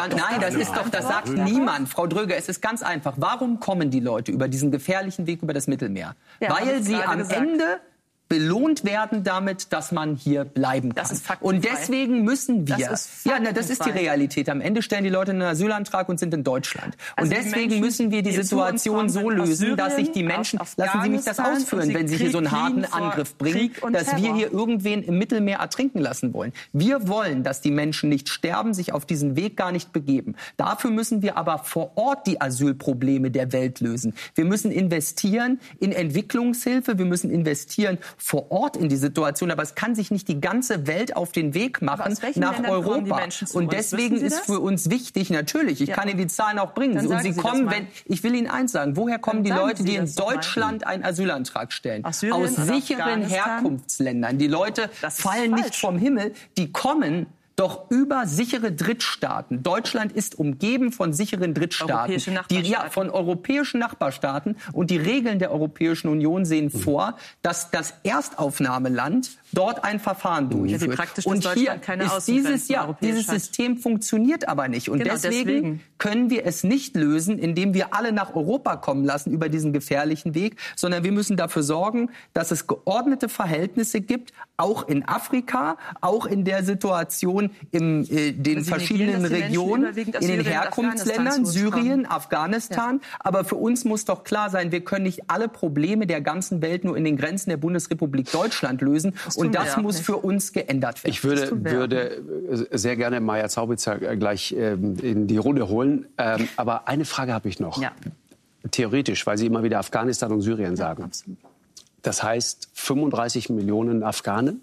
das sagt niemand. Frau Dröge, es ist ganz einfach. Warum kommen die Leute über diesen gefährlichen Weg über das Mittelmeer? Weil sie am Ende belohnt werden damit, dass man hier bleiben kann. Und deswegen müssen wir... Das ist die Realität. Am Ende stellen die Leute einen Asylantrag und sind in Deutschland. Und deswegen müssen wir die Situation so lösen, dass sich die Menschen... Lassen Sie mich das ausführen, wenn Sie hier so einen harten Angriff bringen, dass wir hier irgendwen im Mittelmeer ertrinken lassen wollen. Wir wollen, dass die Menschen nicht sterben, sich auf diesen Weg gar nicht begeben. Dafür müssen wir aber vor Ort die Asylprobleme der Welt lösen. Wir müssen investieren in Entwicklungshilfe, wir müssen investieren vor Ort in die Situation, aber es kann sich nicht die ganze Welt auf den Weg machen nach Europa. Und deswegen ist für uns wichtig, natürlich, ich kann Ihnen die Zahlen auch bringen. Und sie kommen, ich will Ihnen eins sagen, woher kommen die Leute, die in Deutschland einen Asylantrag stellen? Aus sicheren Herkunftsländern. Die Leute fallen nicht vom Himmel, die kommen doch über sichere Drittstaaten. Deutschland ist umgeben von sicheren Drittstaaten, von europäischen Nachbarstaaten. Und die Regeln der Europäischen Union sehen vor, dass das Erstaufnahmeland dort ein Verfahren durchführt. Und hier ist dieses System funktioniert aber nicht. Und deswegen können wir es nicht lösen, indem wir alle nach Europa kommen lassen über diesen gefährlichen Weg, sondern wir müssen dafür sorgen, dass es geordnete Verhältnisse gibt, auch in Afrika, auch in der Situation in den verschiedenen Regionen, in den Herkunftsländern, Syrien, Afghanistan. Aber für uns muss doch klar sein, wir können nicht alle Probleme der ganzen Welt nur in den Grenzen der Bundesrepublik Deutschland lösen. Und das muss für uns geändert werden. Ich würde sehr gerne Maja Zaubitzer gleich in die Runde holen. Aber eine Frage habe ich noch. Ja. Theoretisch, weil Sie immer wieder Afghanistan und Syrien sagen. Absolut. Das heißt, 35 Millionen Afghanen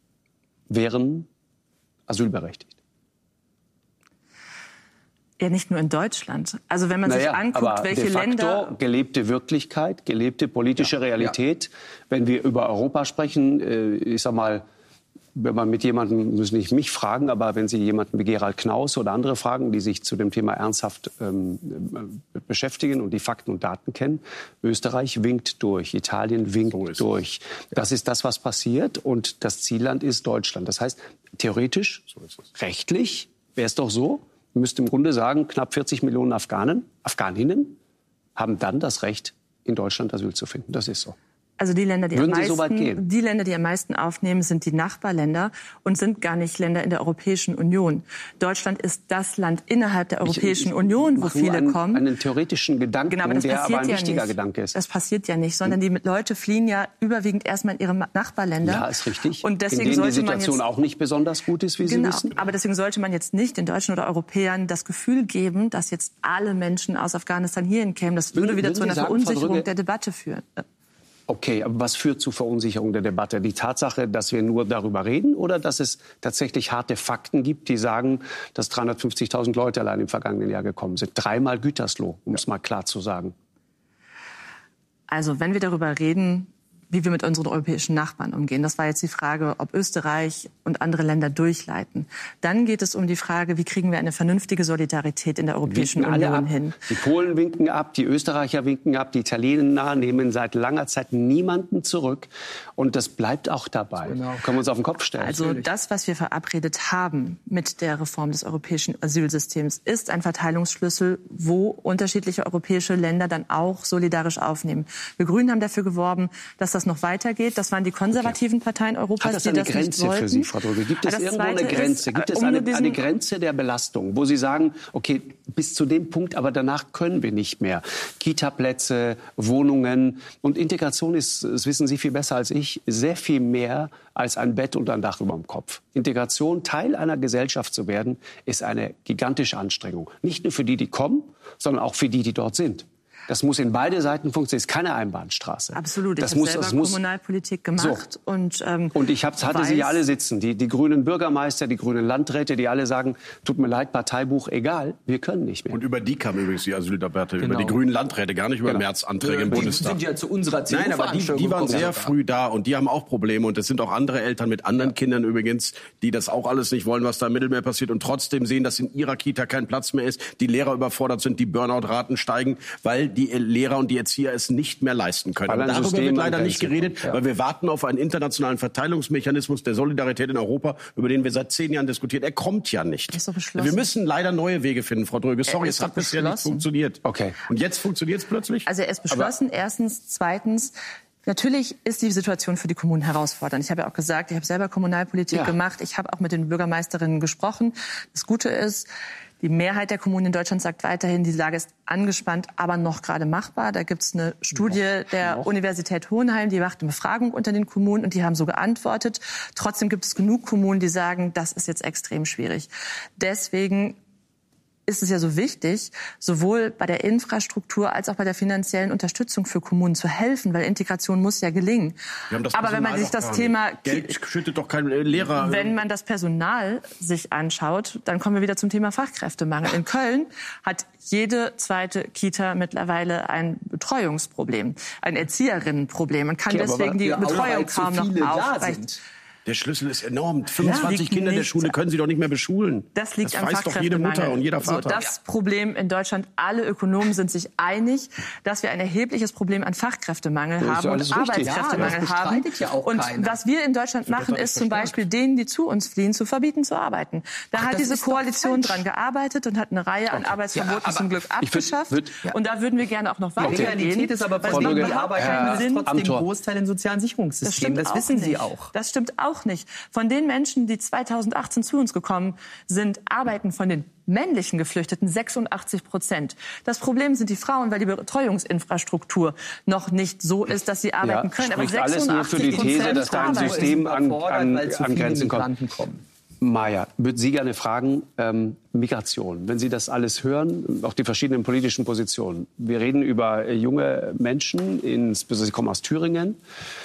wären asylberechtigt. Ja, nicht nur in Deutschland. Also wenn man sich anguckt, welche de facto Länder... gelebte Wirklichkeit, gelebte politische Realität. Wenn wir über Europa sprechen, ich sag mal, wenn man mit jemandem, müssen nicht mich fragen, aber wenn Sie jemanden wie Gerald Knaus oder andere fragen, die sich zu dem Thema ernsthaft beschäftigen und die Fakten und Daten kennen, Österreich winkt durch, Italien winkt durch. Das ist das, was passiert, und das Zielland ist Deutschland. Das heißt, theoretisch, rechtlich wäre es doch so, man müsste im Grunde sagen, knapp 40 Millionen Afghaninnen haben dann das Recht, in Deutschland Asyl zu finden. Das ist so. Also die Länder, die am meisten aufnehmen, sind die Nachbarländer und sind gar nicht Länder in der Europäischen Union. Deutschland ist das Land innerhalb der Europäischen Union, wo viele kommen. Einen theoretischen Gedanken, genau, aber der aber ein wichtiger Gedanke ist. Das passiert ja nicht, sondern die Leute fliehen ja überwiegend erstmal in ihre Nachbarländer. Ja, ist richtig. Und deswegen in denen sollte die Situation auch nicht besonders gut ist, wie Sie wissen. Aber deswegen sollte man jetzt nicht den Deutschen oder Europäern das Gefühl geben, dass jetzt alle Menschen aus Afghanistan hierhin kämen. Das würde wieder zu einer Verunsicherung der Debatte führen. Okay, aber was führt zu Verunsicherung der Debatte? Die Tatsache, dass wir nur darüber reden oder dass es tatsächlich harte Fakten gibt, die sagen, dass 350.000 Leute allein im vergangenen Jahr gekommen sind? 3-mal Gütersloh, um es mal klar zu sagen. Also wenn wir darüber reden, wie wir mit unseren europäischen Nachbarn umgehen. Das war jetzt die Frage, ob Österreich und andere Länder durchleiten. Dann geht es um die Frage, wie kriegen wir eine vernünftige Solidarität in der Europäischen Union hin. Die Polen winken ab, die Österreicher winken ab, die Italiener nehmen seit langer Zeit niemanden zurück. Und das bleibt auch dabei. Genau. Können wir uns auf den Kopf stellen. Also das, was wir verabredet haben mit der Reform des europäischen Asylsystems, ist ein Verteilungsschlüssel, wo unterschiedliche europäische Länder dann auch solidarisch aufnehmen. Wir Grünen haben dafür geworben, dass das noch weitergeht. Das waren die konservativen Parteien Europas, die das nicht wollten. Hat das eine Grenze für Sie, Frau Dröge? Gibt es irgendwo eine Grenze? Gibt es eine Grenze der Belastung, wo Sie sagen, okay, bis zu dem Punkt, aber danach können wir nicht mehr. Kita-Plätze, Wohnungen und Integration ist, das wissen Sie viel besser als ich, sehr viel mehr als ein Bett und ein Dach über dem Kopf. Integration, Teil einer Gesellschaft zu werden, ist eine gigantische Anstrengung. Nicht nur für die, die kommen, sondern auch für die, die dort sind. Das muss in beide Seiten funktionieren. Es ist keine Einbahnstraße. Absolut. Ich habe selber Kommunalpolitik gemacht. So. Und ich hatte sie ja alle sitzen. Die grünen Bürgermeister, die grünen Landräte, die alle sagen, tut mir leid, Parteibuch, egal, wir können nicht mehr. Und über die kam übrigens die Asyldebatte, über die grünen Landräte, gar nicht über Märzanträge im Bundestag. Die sind ja zu unserer CDU. Nein, aber die waren sehr früh da und die haben auch Probleme. Und es sind auch andere Eltern mit anderen Kindern übrigens, die das auch alles nicht wollen, was da im Mittelmeer passiert und trotzdem sehen, dass in ihrer Kita kein Platz mehr ist, die Lehrer überfordert sind, die Burnout-Raten steigen, weil die Lehrer und die Erzieher es nicht mehr leisten können. Und darüber wird leider nicht geredet, weil wir warten auf einen internationalen Verteilungsmechanismus der Solidarität in Europa, über den wir seit 10 Jahren diskutieren. Er kommt ja nicht. Ist doch beschlossen. Wir müssen leider neue Wege finden, Frau Dröge. Sorry, es hat bisher nicht funktioniert. Okay. Und jetzt funktioniert es plötzlich? Also er ist beschlossen, erstens. Zweitens, natürlich ist die Situation für die Kommunen herausfordernd. Ich habe ja auch gesagt, ich habe selber Kommunalpolitik gemacht. Ich habe auch mit den Bürgermeisterinnen gesprochen. Das Gute ist, die Mehrheit der Kommunen in Deutschland sagt weiterhin, die Lage ist angespannt, aber noch gerade machbar. Da gibt es eine Studie der Universität Hohenheim, die macht eine Befragung unter den Kommunen und die haben so geantwortet. Trotzdem gibt es genug Kommunen, die sagen, das ist jetzt extrem schwierig. Deswegen ist es ja so wichtig, sowohl bei der Infrastruktur als auch bei der finanziellen Unterstützung für Kommunen zu helfen, weil Integration muss ja gelingen. Aber wenn man sich das Thema Geld schüttet doch kein Lehrer. Wenn man das Personal sich anschaut, dann kommen wir wieder zum Thema Fachkräftemangel. In Köln hat jede zweite Kita mittlerweile ein Betreuungsproblem, ein Erzieherinnenproblem und kann deswegen die Betreuung kaum noch aufrechterhalten. Der Schlüssel ist enorm. 25 Kinder in der Schule können Sie doch nicht mehr beschulen. Das liegt am weiß doch jede Mutter und jeder Vater. Das Problem in Deutschland, alle Ökonomen sind sich einig, dass wir ein erhebliches Problem an Fachkräftemangel haben und Arbeitskräftemangel haben. Und was wir in Deutschland machen, ist zum Beispiel denen, die zu uns fliehen, zu verbieten zu arbeiten. Da hat diese Koalition dran gearbeitet und hat eine Reihe an Arbeitsverboten zum Glück abgeschafft. Und da würden wir gerne auch noch weitergehen. Die Realität ist aber, die Arbeiter sind trotzdem Großteil im sozialen Sicherungssystem. Das wissen Sie auch. Das stimmt auch nicht. Von den Menschen, die 2018 zu uns gekommen sind, arbeiten von den männlichen Geflüchteten 86%. Das Problem sind die Frauen, weil die Betreuungsinfrastruktur noch nicht so ist, dass sie arbeiten können. Aber 86% alles nur für die These, dass da ein System an Grenzen kommt. Maja, würde Sie gerne fragen, Migration, wenn Sie das alles hören, auch die verschiedenen politischen Positionen. Wir reden über junge Menschen, insbesondere sie kommen aus Thüringen,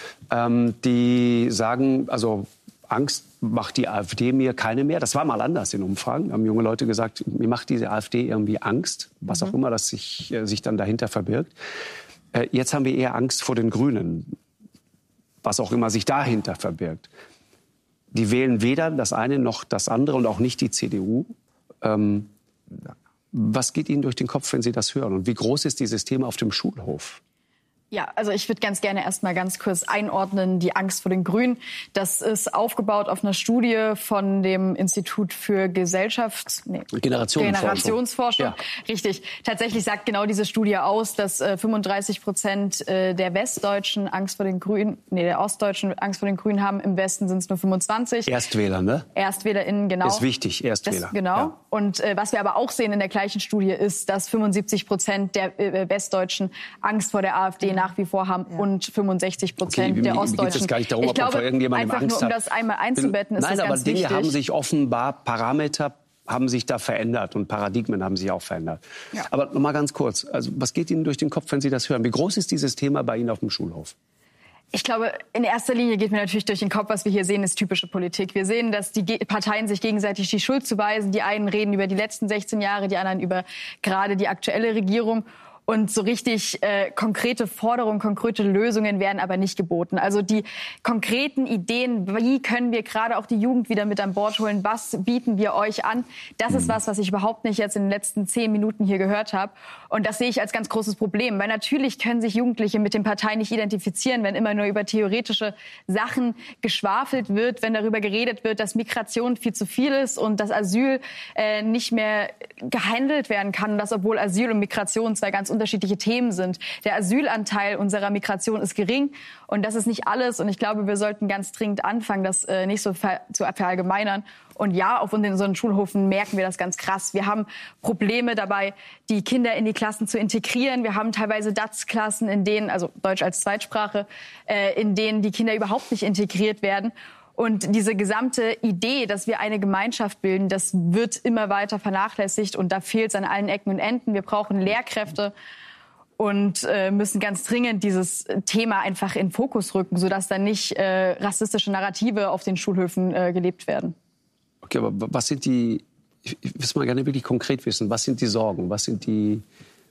die sagen, also Angst macht die AfD mir keine mehr. Das war mal anders in Umfragen. Haben junge Leute gesagt, mir macht diese AfD irgendwie Angst, was auch immer das sich dann dahinter verbirgt. Jetzt haben wir eher Angst vor den Grünen, was auch immer sich dahinter verbirgt. Die wählen weder das eine noch das andere und auch nicht die CDU. Was geht Ihnen durch den Kopf, wenn Sie das hören? Und wie groß ist dieses Thema auf dem Schulhof? Ja, also ich würde ganz gerne erst mal ganz kurz einordnen, die Angst vor den Grünen. Das ist aufgebaut auf einer Studie von dem Institut für Generationsforschung. Ja. Richtig. Tatsächlich sagt genau diese Studie aus, dass 35% der Westdeutschen Angst vor den Grünen, der Ostdeutschen Angst vor den Grünen haben. Im Westen sind es nur 25. Erstwähler, ne? ErstwählerInnen, genau. Ist wichtig, Erstwähler. Genau. Ja. Und was wir aber auch sehen in der gleichen Studie ist, dass 75% der Westdeutschen Angst vor der AfD nach wie vor haben und 65% der Ostdeutschen. Gar nicht darum, ich glaube, einfach Angst nur um das einmal einzubetten, ist das ganz wichtig. Nein, aber Dinge haben sich offenbar, Parameter haben sich da verändert und Paradigmen haben sich auch verändert. Ja. Aber noch mal ganz kurz, also was geht Ihnen durch den Kopf, wenn Sie das hören? Wie groß ist dieses Thema bei Ihnen auf dem Schulhof? Ich glaube, in erster Linie geht mir natürlich durch den Kopf, was wir hier sehen, ist typische Politik. Wir sehen, dass die Parteien sich gegenseitig die Schuld zuweisen. Die einen reden über die letzten 16 Jahre, die anderen über gerade die aktuelle Regierung. Und so richtig konkrete Forderungen, konkrete Lösungen werden aber nicht geboten. Also die konkreten Ideen, wie können wir gerade auch die Jugend wieder mit an Bord holen, was bieten wir euch an, das ist was ich überhaupt nicht jetzt in den letzten 10 Minuten hier gehört habe. Und das sehe ich als ganz großes Problem. Weil natürlich können sich Jugendliche mit den Parteien nicht identifizieren, wenn immer nur über theoretische Sachen geschwafelt wird, wenn darüber geredet wird, dass Migration viel zu viel ist und dass Asyl nicht mehr gehandelt werden kann. Und das, obwohl Asyl und Migration zwei ganz unterschiedliche Themen sind. Der Asylanteil unserer Migration ist gering und das ist nicht alles. Und ich glaube, wir sollten ganz dringend anfangen, das nicht so zu verallgemeinern. Und ja, auf unseren Schulhofen merken wir das ganz krass. Wir haben Probleme dabei, die Kinder in die Klassen zu integrieren. Wir haben teilweise DaZ-Klassen, in denen, also Deutsch als Zweitsprache, in denen die Kinder überhaupt nicht integriert werden. Und diese gesamte Idee, dass wir eine Gemeinschaft bilden, das wird immer weiter vernachlässigt. Und da fehlt es an allen Ecken und Enden. Wir brauchen Lehrkräfte und müssen ganz dringend dieses Thema einfach in den Fokus rücken, sodass dann nicht rassistische Narrative auf den Schulhöfen gelebt werden. Okay, aber was sind die, ich würde mal gerne wirklich konkret wissen, was sind die Sorgen, was sind die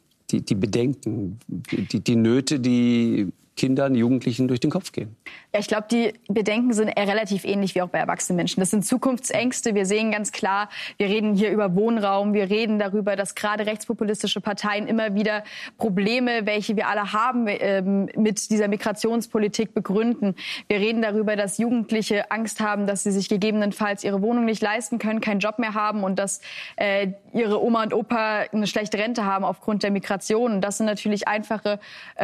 Bedenken, die Nöte, die Kindern, Jugendlichen durch den Kopf gehen? Ja, ich glaube, die Bedenken sind relativ ähnlich wie auch bei erwachsenen Menschen. Das sind Zukunftsängste. Wir sehen ganz klar, wir reden hier über Wohnraum. Wir reden darüber, dass gerade rechtspopulistische Parteien immer wieder Probleme, welche wir alle haben, mit dieser Migrationspolitik begründen. Wir reden darüber, dass Jugendliche Angst haben, dass sie sich gegebenenfalls ihre Wohnung nicht leisten können, keinen Job mehr haben und dass ihre Oma und Opa eine schlechte Rente haben aufgrund der Migration. Und das sind natürlich einfache,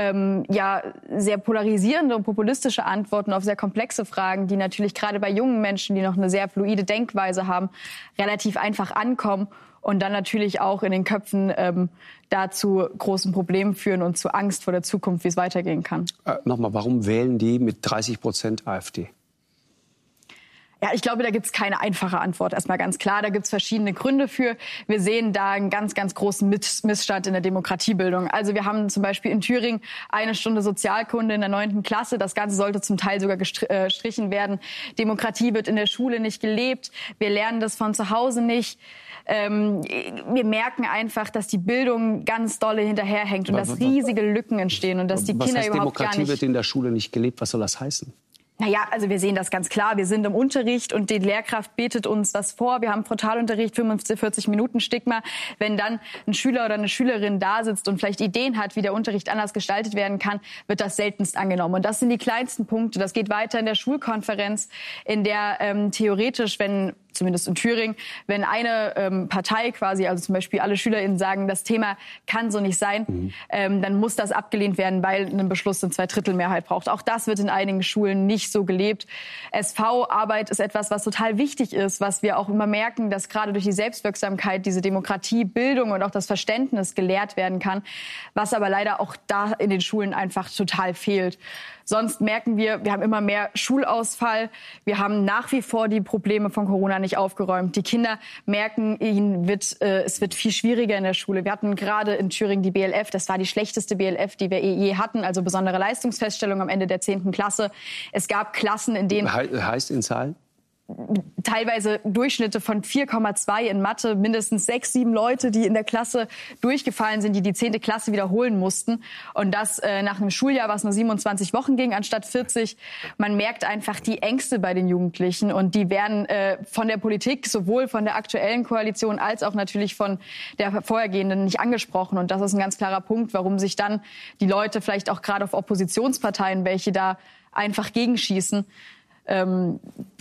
sehr polarisierende und populistische Antworten auf sehr komplexe Fragen, die natürlich gerade bei jungen Menschen, die noch eine sehr fluide Denkweise haben, relativ einfach ankommen und dann natürlich auch in den Köpfen zu großen Problemen führen und zu Angst vor der Zukunft, wie es weitergehen kann. Nochmal, warum wählen die mit 30% AfD? Ja, ich glaube, da gibt es keine einfache Antwort. Erstmal ganz klar, da gibt es verschiedene Gründe für. Wir sehen da einen ganz, ganz großen Missstand in der Demokratiebildung. Also wir haben zum Beispiel in Thüringen 1 Stunde Sozialkunde in der 9. Klasse. Das Ganze sollte zum Teil sogar gestrichen werden. Demokratie wird in der Schule nicht gelebt. Wir lernen das von zu Hause nicht. Wir merken einfach, dass die Bildung ganz dolle hinterherhängt und dass riesige Lücken entstehen und dass die Kinder überhaupt gar nicht... Demokratie wird in der Schule nicht gelebt. Was soll das heißen? Naja, also wir sehen das ganz klar. Wir sind im Unterricht und die Lehrkraft betet uns das vor. Wir haben Frontalunterricht, 45 Minuten Stigma. Wenn dann ein Schüler oder eine Schülerin da sitzt und vielleicht Ideen hat, wie der Unterricht anders gestaltet werden kann, wird das seltenst angenommen. Und das sind die kleinsten Punkte. Das geht weiter in der Schulkonferenz, in der theoretisch, zumindest in Thüringen, wenn eine Partei quasi, also zum Beispiel alle SchülerInnen sagen, das Thema kann so nicht sein, dann muss das abgelehnt werden, weil ein Beschluss eine 2/3 braucht. Auch das wird in einigen Schulen nicht so gelebt. SV-Arbeit ist etwas, was total wichtig ist, was wir auch immer merken, dass gerade durch die Selbstwirksamkeit diese Demokratiebildung und auch das Verständnis gelehrt werden kann, was aber leider auch da in den Schulen einfach total fehlt. Sonst merken wir haben immer mehr Schulausfall. Wir haben nach wie vor die Probleme von Corona nicht aufgeräumt. Die Kinder merken, es wird viel schwieriger in der Schule. Wir hatten gerade in Thüringen die BLF. Das war die schlechteste BLF, die wir je hatten. Also besondere Leistungsfeststellung am Ende der 10. Klasse. Es gab Klassen, in denen... Heißt in Zahlen? teilweise Durchschnitte von 4,2 in Mathe, mindestens 6, 7 Leute, die in der Klasse durchgefallen sind, die 10. Klasse wiederholen mussten. Und das nach einem Schuljahr, was nur 27 Wochen ging, anstatt 40. Man merkt einfach die Ängste bei den Jugendlichen. Und die werden von der Politik, sowohl von der aktuellen Koalition als auch natürlich von der vorhergehenden, nicht angesprochen. Und das ist ein ganz klarer Punkt, warum sich dann die Leute vielleicht auch gerade auf Oppositionsparteien, welche da einfach gegenschießen, und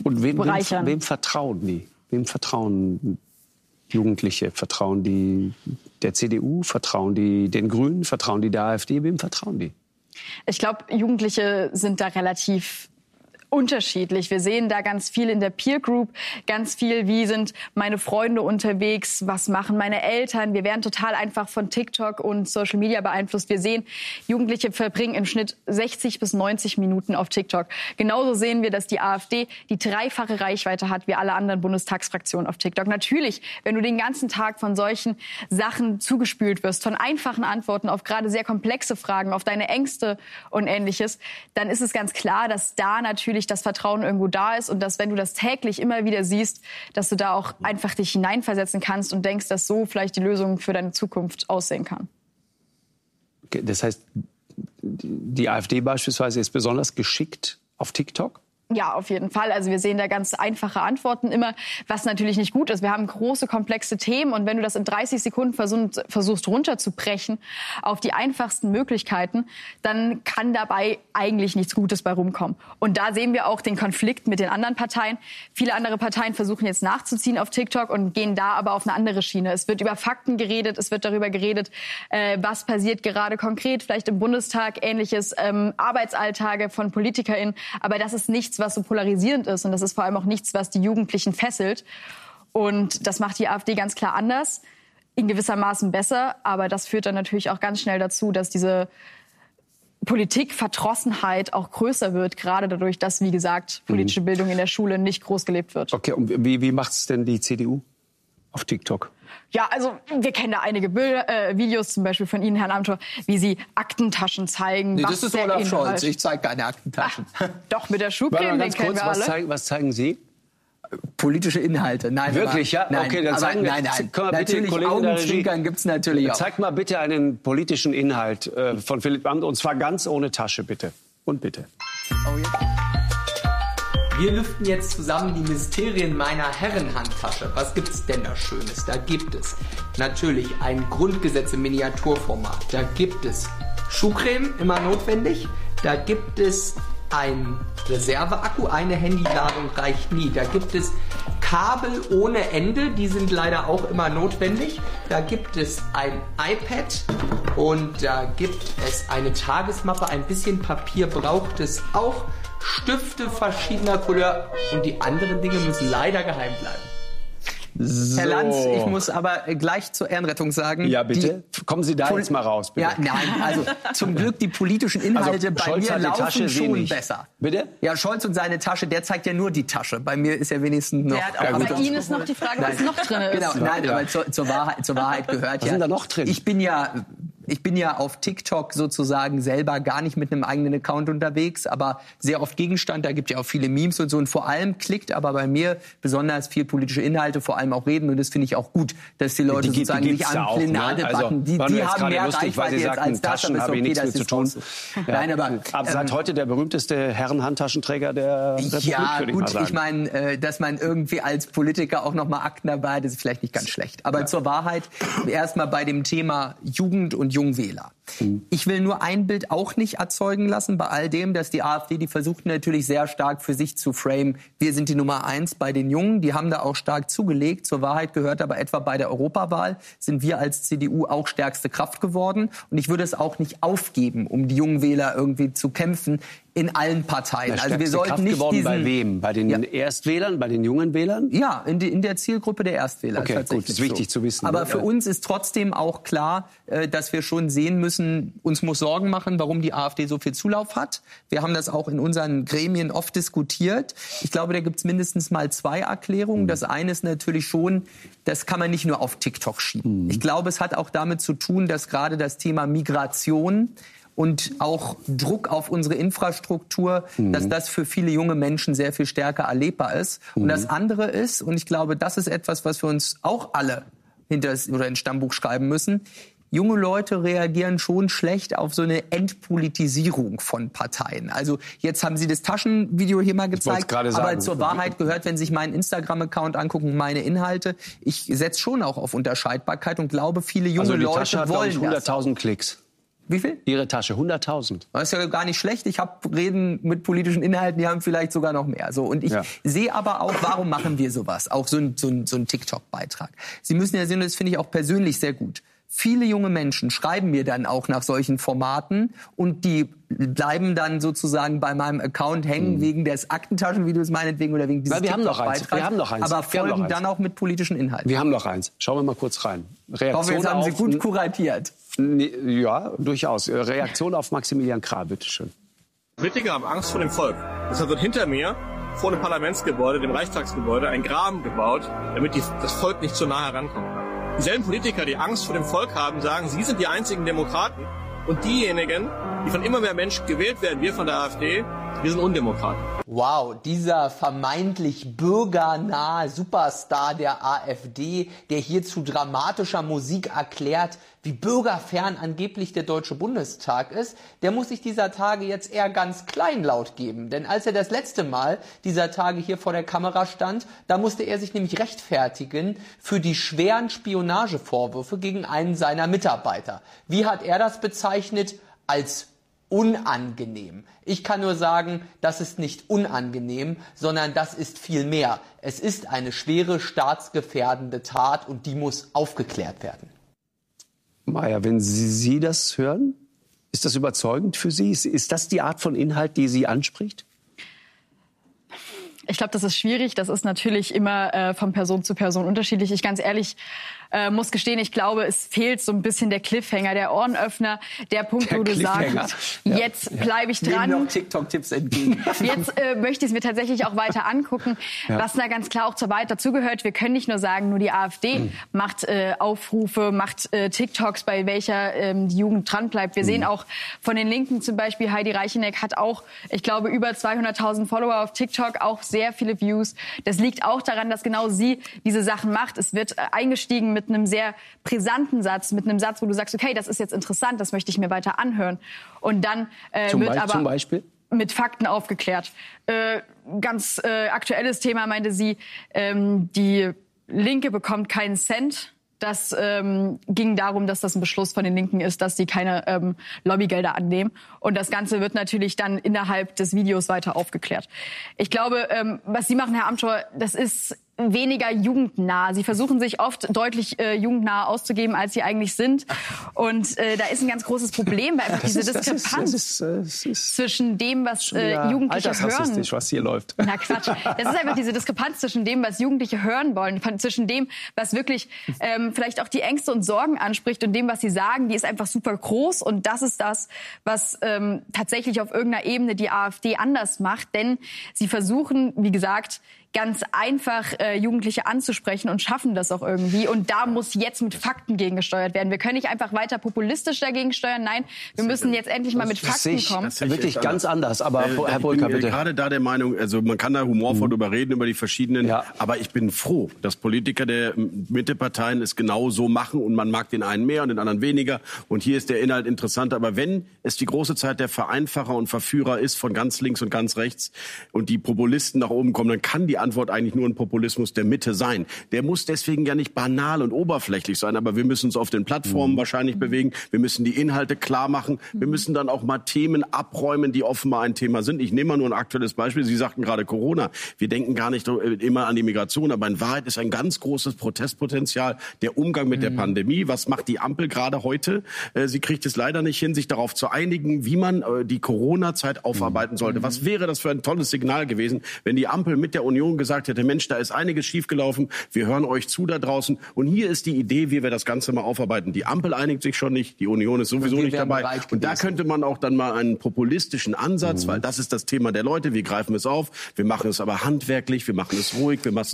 wem vertrauen die? Wem vertrauen Jugendliche? Vertrauen die der CDU? Vertrauen die den Grünen? Vertrauen die der AfD? Wem vertrauen die? Ich glaube, Jugendliche sind da relativ unterschiedlich. Wir sehen da ganz viel in der Peer Group, ganz viel, wie sind meine Freunde unterwegs, was machen meine Eltern. Wir werden total einfach von TikTok und Social Media beeinflusst. Wir sehen, Jugendliche verbringen im Schnitt 60 bis 90 Minuten auf TikTok. Genauso sehen wir, dass die AfD die 3-fache Reichweite hat wie alle anderen Bundestagsfraktionen auf TikTok. Natürlich, wenn du den ganzen Tag von solchen Sachen zugespült wirst, von einfachen Antworten auf gerade sehr komplexe Fragen, auf deine Ängste und Ähnliches, dann ist es ganz klar, dass da natürlich das Vertrauen irgendwo da ist und dass, wenn du das täglich immer wieder siehst, dass du da auch einfach dich hineinversetzen kannst und denkst, dass so vielleicht die Lösung für deine Zukunft aussehen kann. Okay, das heißt, die AfD beispielsweise ist besonders geschickt auf TikTok? Ja, auf jeden Fall. Also wir sehen da ganz einfache Antworten immer, was natürlich nicht gut ist. Wir haben große, komplexe Themen und wenn du das in 30 Sekunden versuchst runterzubrechen auf die einfachsten Möglichkeiten, dann kann dabei eigentlich nichts Gutes bei rumkommen. Und da sehen wir auch den Konflikt mit den anderen Parteien. Viele andere Parteien versuchen jetzt nachzuziehen auf TikTok und gehen da aber auf eine andere Schiene. Es wird über Fakten geredet, es wird darüber geredet, was passiert gerade konkret, vielleicht im Bundestag, ähnliches, Arbeitsalltage von PolitikerInnen. Aber das ist nichts, was so polarisierend ist. Und das ist vor allem auch nichts, was die Jugendlichen fesselt. Und das macht die AfD ganz klar anders, in gewissermaßen besser. Aber das führt dann natürlich auch ganz schnell dazu, dass diese Politikverdrossenheit auch größer wird, gerade dadurch, dass, wie gesagt, politische Bildung in der Schule nicht groß gelebt wird. Okay, und wie macht es denn die CDU auf TikTok? Ja, also wir kennen da einige Videos, zum Beispiel von Ihnen, Herrn Amthor, wie Sie Aktentaschen zeigen. Nee, das ist Olaf Scholz. Ich zeige keine Aktentaschen. Doch, mit der Schuhcreme, den kennen wir alle. Was zeigen Sie? Politische Inhalte. Nein, wirklich, ja? Nein, okay, dann zeigen wir. Nein. Natürlich, Augenzwinkern gibt's natürlich auch. Zeig mal bitte einen politischen Inhalt von Philipp Amthor, und zwar ganz ohne Tasche, bitte. Und bitte. Oh, ja. Wir lüften jetzt zusammen die Mysterien meiner Herrenhandtasche. Was gibt's denn da Schönes? Da gibt es natürlich ein Grundgesetz im Miniaturformat. Da gibt es Schuhcreme, immer notwendig. Da gibt es ein Reserveakku, eine Handyladung reicht nie. Da gibt es Kabel ohne Ende, die sind leider auch immer notwendig. Da gibt es ein iPad und da gibt es eine Tagesmappe. Ein bisschen Papier braucht es auch. Stifte verschiedener Couleur und die anderen Dinge müssen leider geheim bleiben. So. Herr Lanz, ich muss aber gleich zur Ehrenrettung sagen... Ja, bitte. Kommen Sie da jetzt mal raus, bitte. Ja, nein, also zum Glück die politischen Inhalte bei Scholz mir laufen Tasche schon besser. Bitte? Ja, Scholz und seine Tasche, der zeigt ja nur die Tasche. Bei mir ist ja wenigstens noch... Aber bei Ihnen ist noch die Frage, was noch drin ist. Genau, nein, aber zur Wahrheit gehört was sind da noch drin? Ich bin ja auf TikTok sozusagen selber gar nicht mit einem eigenen Account unterwegs, aber sehr oft Gegenstand. Da gibt ja auch viele Memes und so. Und vor allem klickt aber bei mir besonders viel politische Inhalte, vor allem auch Reden. Und das finde ich auch gut, dass die Leute sozusagen nicht an Plenardebatten, die haben mehr Reichweite jetzt als das, aber ist okay, das ist zu tun. Nein, aber seit heute der berühmteste Herrenhandtaschenträger der Republik, ja, würde ich gut, mal sagen. Ich meine, dass man irgendwie als Politiker auch noch mal Akten dabei hat, ist vielleicht nicht ganz schlecht. Aber zur Wahrheit, erstmal bei dem Thema Jugend und Jungwähler. Ich will nur ein Bild auch nicht erzeugen lassen bei all dem, dass die AfD, die versucht natürlich sehr stark für sich zu framen, wir sind die Nummer 1 bei den Jungen, die haben da auch stark zugelegt. Zur Wahrheit gehört aber etwa bei der Europawahl sind wir als CDU auch stärkste Kraft geworden und ich würde es auch nicht aufgeben, um die Jungwähler irgendwie zu kämpfen in allen Parteien. Also wir sollten nicht geworden bei wem? Bei den Erstwählern, bei den jungen Wählern? Ja, in der Zielgruppe der Erstwähler. Okay, gut, das ist wichtig zu wissen. Aber für uns ist trotzdem auch klar, dass wir schon sehen müssen, uns muss Sorgen machen, warum die AfD so viel Zulauf hat. Wir haben das auch in unseren Gremien oft diskutiert. Ich glaube, da gibt es mindestens mal 2 Erklärungen. Das eine ist natürlich schon, das kann man nicht nur auf TikTok schieben. Ich glaube, es hat auch damit zu tun, dass gerade das Thema Migration und auch Druck auf unsere Infrastruktur, dass das für viele junge Menschen sehr viel stärker erlebbar ist. Und das andere ist, und ich glaube, das ist etwas, was wir uns auch alle ins Stammbuch schreiben müssen, junge Leute reagieren schon schlecht auf so eine Entpolitisierung von Parteien. Also jetzt haben Sie das Taschenvideo hier mal gezeigt, aber zur Wahrheit gehört, wenn Sie sich meinen Instagram-Account angucken, meine Inhalte, ich setze schon auch auf Unterscheidbarkeit und glaube, viele junge Leute Tasche hat, wollen 100.000 Klicks. Wie viel? Ihre Tasche, 100.000. Das ist ja gar nicht schlecht. Ich habe Reden mit politischen Inhalten, die haben vielleicht sogar noch mehr. So, und ich sehe aber auch, warum machen wir sowas? Auch so ein TikTok-Beitrag. Sie müssen ja sehen, das finde ich auch persönlich sehr gut. Viele junge Menschen schreiben mir dann auch nach solchen Formaten und die bleiben dann sozusagen bei meinem Account hängen wegen des Aktentaschenvideos meinetwegen oder wegen dieses TikTok-Beitrags. Wir haben noch eins. Aber folgen dann auch mit politischen Inhalten. Wir haben noch eins. Schauen wir mal kurz rein. Reaktion jetzt haben Sie gut kuratiert. Ja, durchaus. Reaktion auf Maximilian Krah, bitteschön. Politiker haben Angst vor dem Volk. Deshalb wird hinter mir vor dem Parlamentsgebäude, dem Reichstagsgebäude, ein Graben gebaut, damit das Volk nicht so nah herankommen kann. Dieselben Politiker, die Angst vor dem Volk haben, sagen, sie sind die einzigen Demokraten. Und diejenigen, die von immer mehr Menschen gewählt werden, wir von der AfD, wir sind Undemokraten. Wow, dieser vermeintlich bürgernahe Superstar der AfD, der hier zu dramatischer Musik erklärt, wie bürgerfern angeblich der Deutsche Bundestag ist, der muss sich dieser Tage jetzt eher ganz kleinlaut geben. Denn als er das letzte Mal dieser Tage hier vor der Kamera stand, da musste er sich nämlich rechtfertigen für die schweren Spionagevorwürfe gegen einen seiner Mitarbeiter. Wie hat er das bezeichnet? Als unangenehm. Ich kann nur sagen, das ist nicht unangenehm, sondern das ist viel mehr. Es ist eine schwere staatsgefährdende Tat und die muss aufgeklärt werden. Maja, wenn Sie das hören, ist das überzeugend für Sie? Ist das die Art von Inhalt, die Sie anspricht? Ich glaube, das ist schwierig. Das ist natürlich immer von Person zu Person unterschiedlich. Ich ganz ehrlich muss gestehen, ich glaube, es fehlt so ein bisschen der Cliffhanger, der Ohrenöffner, der Punkt, wo du sagst, jetzt bleibe ich dran. Nehmen noch TikTok-Tipps entgegen. Jetzt möchte ich es mir tatsächlich auch weiter angucken, was da ganz klar auch zur Wahrheit dazugehört. Wir können nicht nur sagen, nur die AfD macht Aufrufe, macht TikToks, bei welcher die Jugend dran bleibt. Wir sehen auch von den Linken zum Beispiel, Heidi Reicheneck hat auch, ich glaube, über 200.000 Follower auf TikTok, auch sehr viele Views. Das liegt auch daran, dass genau sie diese Sachen macht. Es wird eingestiegen mit einem sehr brisanten Satz, mit einem Satz, wo du sagst, okay, das ist jetzt interessant, das möchte ich mir weiter anhören. Und dann wird aber zum Beispiel? Mit Fakten aufgeklärt. Ganz aktuelles Thema, meinte sie, die Linke bekommt keinen Cent. Das ging darum, dass das ein Beschluss von den Linken ist, dass sie keine Lobbygelder annehmen. Und das Ganze wird natürlich dann innerhalb des Videos weiter aufgeklärt. Ich glaube, was Sie machen, Herr Amthor, das ist weniger jugendnah. Sie versuchen sich oft deutlich jugendnah auszugeben, als sie eigentlich sind. Und da ist ein ganz großes Problem, weil einfach diese Diskrepanz zwischen dem, was Jugendliche hören. Was hier läuft. Na Quatsch. Das ist einfach diese Diskrepanz zwischen dem, was Jugendliche hören wollen, zwischen dem, was wirklich vielleicht auch die Ängste und Sorgen anspricht und dem, was sie sagen. Die ist einfach super groß. Und das ist das, was tatsächlich auf irgendeiner Ebene die AfD anders macht. Denn sie versuchen, wie gesagt, ganz einfach Jugendliche anzusprechen und schaffen das auch irgendwie. Und da muss jetzt mit Fakten gegengesteuert werden. Wir können nicht einfach weiter populistisch dagegen steuern. Nein, wir müssen jetzt endlich mal mit Fakten kommen. Das ist wirklich ganz anders. Aber Herr Bulka, bitte. Gerade da der Meinung, also man kann da humorvoll drüber reden, über die verschiedenen. Ja. Aber ich bin froh, dass Politiker der Mitteparteien es genau so machen. Und man mag den einen mehr und den anderen weniger. Und hier ist der Inhalt interessanter. Aber wenn es die große Zeit der Vereinfacher und Verführer ist, von ganz links und ganz rechts, und die Populisten nach oben kommen, dann kann die Antwort eigentlich nur ein Populismus der Mitte sein. Der muss deswegen ja nicht banal und oberflächlich sein, aber wir müssen uns auf den Plattformen wahrscheinlich bewegen. Wir müssen die Inhalte klar machen. Wir müssen dann auch mal Themen abräumen, die offenbar ein Thema sind. Ich nehme mal nur ein aktuelles Beispiel. Sie sagten gerade Corona. Wir denken gar nicht immer an die Migration, aber in Wahrheit ist ein ganz großes Protestpotenzial der Umgang mit der Pandemie. Was macht die Ampel gerade heute? Sie kriegt es leider nicht hin, sich darauf zu einigen, wie man die Corona-Zeit aufarbeiten sollte. Was wäre das für ein tolles Signal gewesen, wenn die Ampel mit der Union gesagt hätte, Mensch, da ist einiges schiefgelaufen, wir hören euch zu da draußen und hier ist die Idee, wie wir das Ganze mal aufarbeiten. Die Ampel einigt sich schon nicht, die Union ist sowieso nicht dabei. Und da könnte man auch dann mal einen populistischen Ansatz, weil das ist das Thema der Leute, wir greifen es auf, wir machen es aber handwerklich, wir machen es ruhig, wir machen